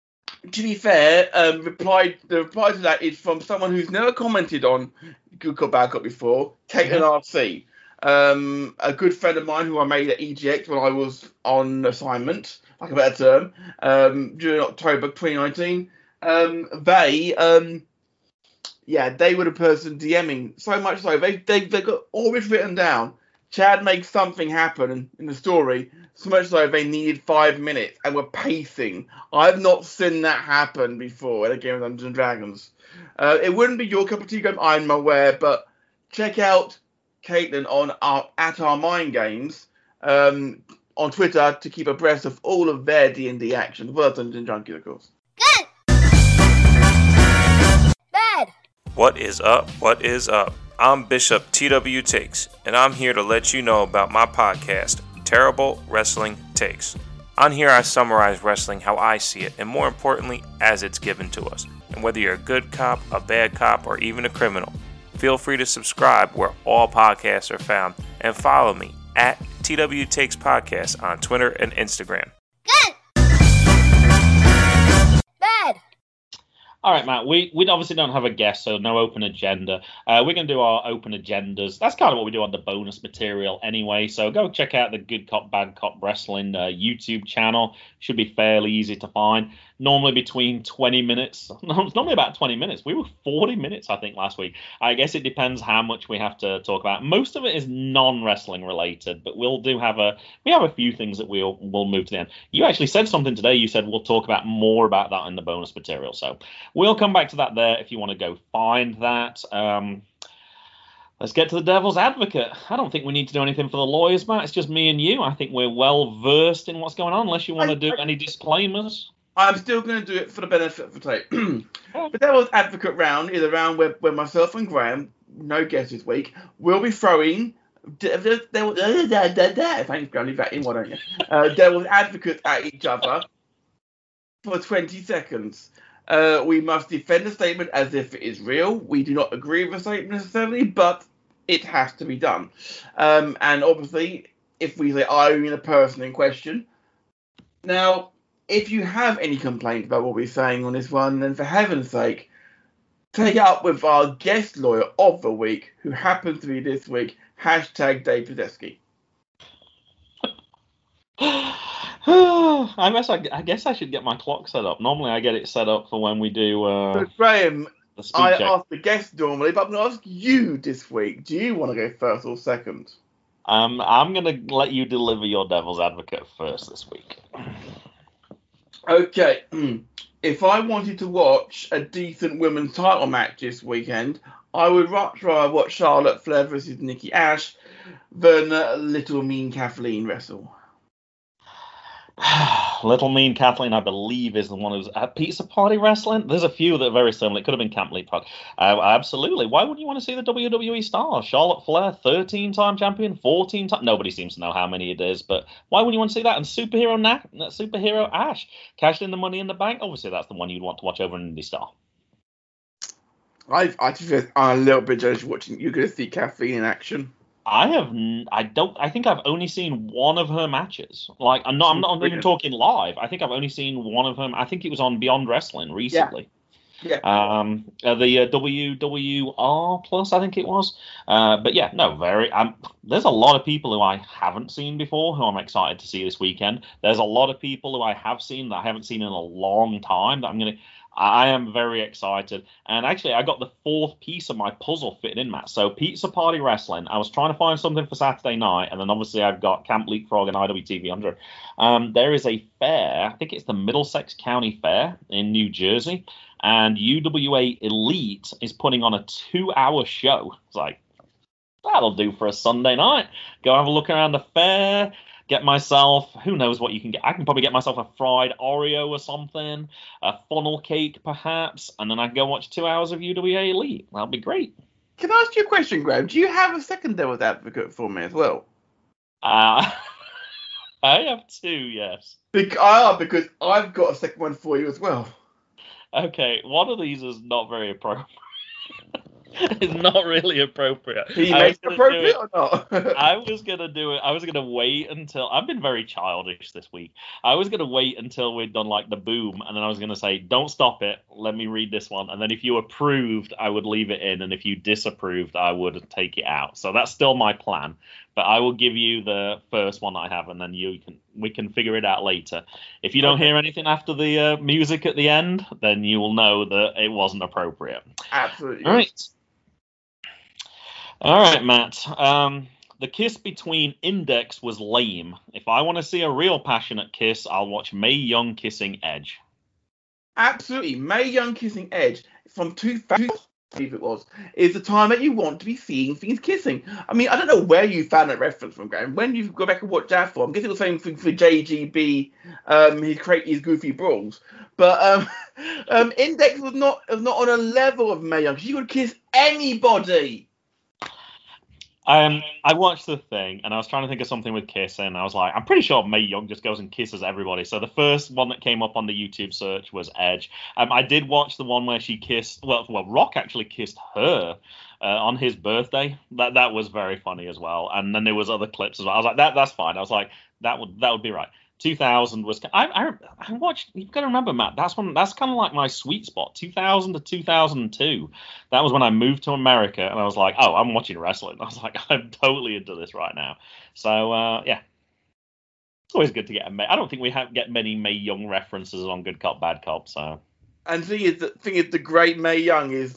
to be fair, um, replied the reply to that is from someone who's never commented on Good Cop Bad Cop before, Caitlin Mhm. R C, um, a good friend of mine who I made at E G X when I was on assignment, like a better term, um, during October twenty nineteen. Um, they, um, yeah, they were the person DMing so much so they they they got all this written down. Chad makes something happen in the story, so much so they needed five minutes and were pacing. I've not seen that happen before in a game of Dungeons and Dragons. Uh, it wouldn't be your cup of tea, Graham, I'm aware, but check out Caitlin on our, at our Mind Games um, on Twitter to keep abreast of all of their D and D action. Well, Dungeon Junkie, of course. Good. Bad. What is up? What is up? I'm Bishop T W Takes, and I'm here to let you know about my podcast, Terrible Wrestling Takes. On here, I summarize wrestling how I see it, and more importantly, as it's given to us. And whether you're a good cop, a bad cop, or even a criminal, feel free to subscribe where all podcasts are found, and follow me at T W Takes Podcast on Twitter and Instagram. Good. Bad. All right, Matt, we, we obviously don't have a guest, so no open agenda. Uh, we're going to do our open agendas. That's kind of what we do on the bonus material anyway, so go check out the Good Cop, Bad Cop Wrestling uh, YouTube channel. Should be fairly easy to find. Normally between twenty minutes. No, it's normally about twenty minutes. We were forty minutes, I think, last week. I guess it depends how much we have to talk about. Most of it is non-wrestling related, but we'll do have a we have a few things that we'll we'll move to the end. You actually said something today. You said we'll talk about more about that in the bonus material. So we'll come back to that there if you want to go find that. Um, let's get to the devil's advocate. I don't think we need to do anything for the lawyers, Matt. It's just me and you. I think we're well versed in what's going on, unless you want to do any disclaimers. I'm still going to do it for the benefit of the tape. The Devil's Advocate round is a round where, where myself and Graham, no guest this week, will be throwing. Thanks, Graham, leave that in, why don't you? Uh, Devil's Advocates at each other for twenty seconds. Uh, we must defend the statement as if it is real. We do not agree with the statement necessarily, but it has to be done. Um, and obviously, if we say I mean a person in question. Now, if you have any complaints about what we're saying on this one, then for heaven's sake, take it up with our guest lawyer of the week, who happens to be this week, hashtag Dave Podeski. I guess I, I guess I should get my clock set up. Normally I get it set up for when we do uh, But Graham, the speed I check. ask the guest normally, but I'm going to ask you this week. Do you want to go first or second? Um, I'm going to let you deliver your devil's advocate first this week. Okay, if I wanted to watch a decent women's title match this weekend, I would much rather watch Charlotte Flair versus Nikki Ash than uh, Little Mean Kathleen wrestle. Little Mean Kathleen, I believe, is the one who's at Pizza Party Wrestling. There's a few that are very similar. It could have been Camp Leapfrog. Uh, absolutely. Why wouldn't you want to see the W W E star? Charlotte Flair, thirteen-time champion, fourteen-time... Nobody seems to know how many it is, but why wouldn't you want to see that? And Superhero Na- Superhero Ash cashed in the Money in the Bank. Obviously, that's the one you'd want to watch over an indie star. I, I just feel I'm a little bit jealous watching. You're going to see Kathleen in action. I have, n- I don't, I think I've only seen one of her matches. Like, I'm not, I'm not even talking live. I think I've only seen one of them. I think it was on Beyond Wrestling recently. Yeah. Um, uh, the uh, W W R Plus, I think it was. Uh, but yeah, no, very. Um, there's a lot of people who I haven't seen before who I'm excited to see this weekend. There's a lot of people who I have seen that I haven't seen in a long time that I'm gonna. I am very excited. And actually, I got the fourth piece of my puzzle fitted in, Matt. So, Pizza Party Wrestling. I was trying to find something for Saturday night, and then obviously I've got Camp Leapfrog and I W T V one hundred. Um, there is a fair, I think it's the Middlesex County Fair in New Jersey, and U W A Elite is putting on a two-hour show. It's like, that'll do for a Sunday night. Go have a look around the fair. Get myself, who knows what you can get. I can probably get myself a fried Oreo or something, a funnel cake perhaps, and then I can go watch two hours of U W A Elite. That'll be great. Can I ask you a question, Graham? Do you have a second Devil's Advocate for me as well? Uh, I have two, yes. Because, ah, because I've got a second one for you as well. Okay, one of these is not very appropriate. It's not really appropriate. Can you I make it was gonna appropriate do or not? I was gonna do it. I was gonna wait until I've been very childish this week. I was gonna wait until we'd done like the boom, and then I was gonna say, "Don't stop it. Let me read this one." And then if you approved, I would leave it in, and if you disapproved, I would take it out. So that's still my plan. But I will give you the first one I have, and then you can we can figure it out later. If you don't Okay. hear anything after the uh, music at the end, then you will know that it wasn't appropriate. Absolutely. All right. All right, Matt. Um, the kiss between Index was lame. If I want to see a real passionate kiss, I'll watch Mae Young kissing Edge. Absolutely. Mae Young kissing Edge from two thousand, I believe it was, is the time that you want to be seeing things kissing. I mean, I don't know where you found that reference from, Graham. When you go back and watch that for, I'm guessing the same thing for J G B, um, his crazy, his goofy brawls. But um, um, Index was not was not on a level of Mae Young. She would kiss anybody. Um, I watched the thing, and I was trying to think of something with kissing. And I was like, I'm pretty sure Mae Young just goes and kisses everybody. So the first one that came up on the YouTube search was Edge. Um, I did watch the one where she kissed. Well, well, Rock actually kissed her uh, on his birthday. That that was very funny as well. And then there was other clips as well. I was like, that that's fine. I was like, that would that would be right. two thousand was I, I I watched. You've got to remember, Matt. That's when that's kind of like my sweet spot. two thousand to two thousand two. That was when I moved to America, and I was like, oh, I'm watching wrestling. I was like, I'm totally into this right now. So uh, yeah, it's always good to get a May. I don't think we have get many Mae Young references on Good Cop Bad Cop. So And the thing is, the thing is, the great Mae Young is.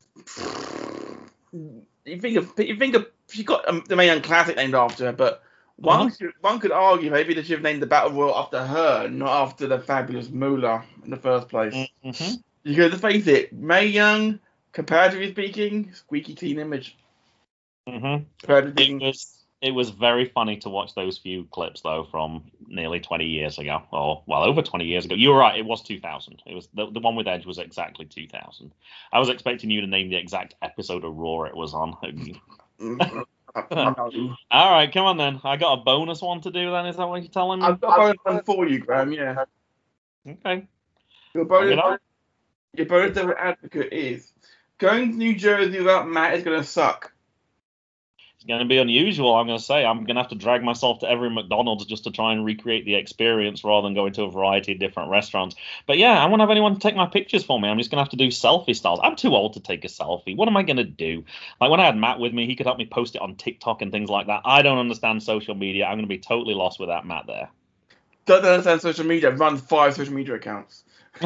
You think of you think of she got um, the Mae Young Classic named after her, but. One, Uh-huh. could, one could argue maybe they should have named the Battle Royal after her, not after the fabulous Moolah in the first place. Mm-hmm. Because let's face it, Mae Young, comparatively speaking, squeaky clean image. Mm-hmm. Comparatively It speaking, was it was very funny to watch those few clips though from nearly twenty years ago, or well over twenty years ago. You were right, it was two thousand. It was the, the one with Edge was exactly two thousand. I was expecting you to name the exact episode of Raw it was on. All right, come on then. I got a bonus one to do then. Is that what you're telling me? I've got a bonus one for you, Graham, yeah. Okay. Your Bring it bonus, on. your bonus devil advocate is going to New Jersey without Matt is going to suck. It's going to be unusual, I'm going to say. I'm going to have to drag myself to every McDonald's just to try and recreate the experience rather than going to a variety of different restaurants. But yeah, I won't have anyone to take my pictures for me. I'm just going to have to do selfie styles. I'm too old to take a selfie. What am I going to do? Like when I had Matt with me, he could help me post it on TikTok and things like that. I don't understand social media. I'm going to be totally lost without Matt there. Don't understand social media, run five social media accounts.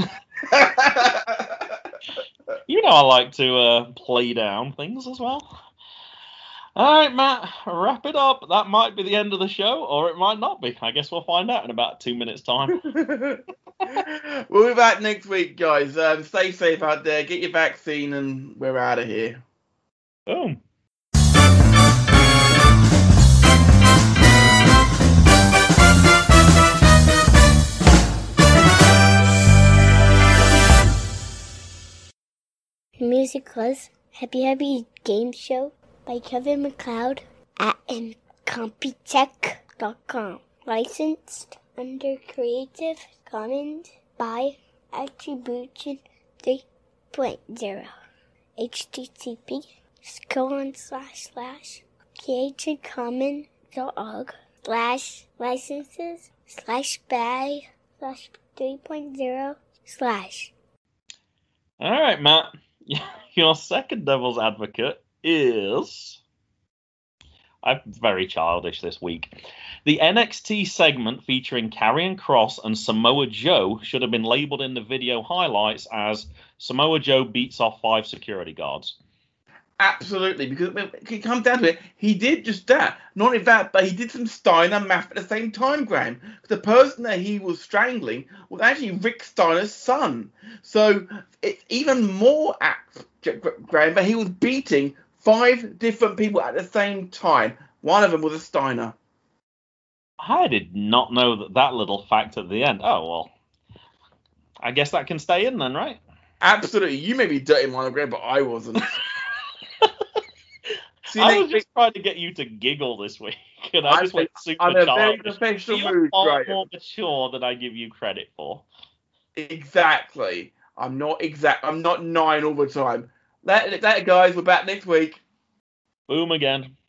You know I like to uh, play down things as well. All right, Matt, wrap it up. That might be the end of the show, or it might not be. I guess we'll find out in about two minutes' time. We'll be back next week, guys. Um, stay safe out there, get your vaccine, and we're out of here. Boom. The music was Happy Happy Game Show by Kevin MacLeod at incompetech dot com. Licensed under Creative Commons by Attribution three point oh. H T T P colon slash slash creativecommons.org slash licenses slash by slash three point oh slash. All right, Matt. Your second devil's advocate is... I'm very childish this week. The N X T segment featuring Karrion Kross and Samoa Joe should have been labeled in the video highlights as Samoa Joe beats off five security guards. Absolutely, because it comes down to it, he did just that. Not only that, but he did some Steiner math at the same time, Graham. The person that he was strangling was actually Rick Steiner's son. So it's even more apt, Graham, that he was beating five different people at the same time. One of them was a Steiner. I did not know that, that little fact at the end. Oh, well, I guess that can stay in then, right? Absolutely. You may be dirty, Mono Graham, but I wasn't. See, I they, was just trying to get you to giggle this week, and I I'm just went super I'm in a very childish. professional You're mood, far Graham. more mature than I give you credit for. Exactly. I'm not exact. I'm not nine all the time. Later, later, guys. We're back next week. Boom again.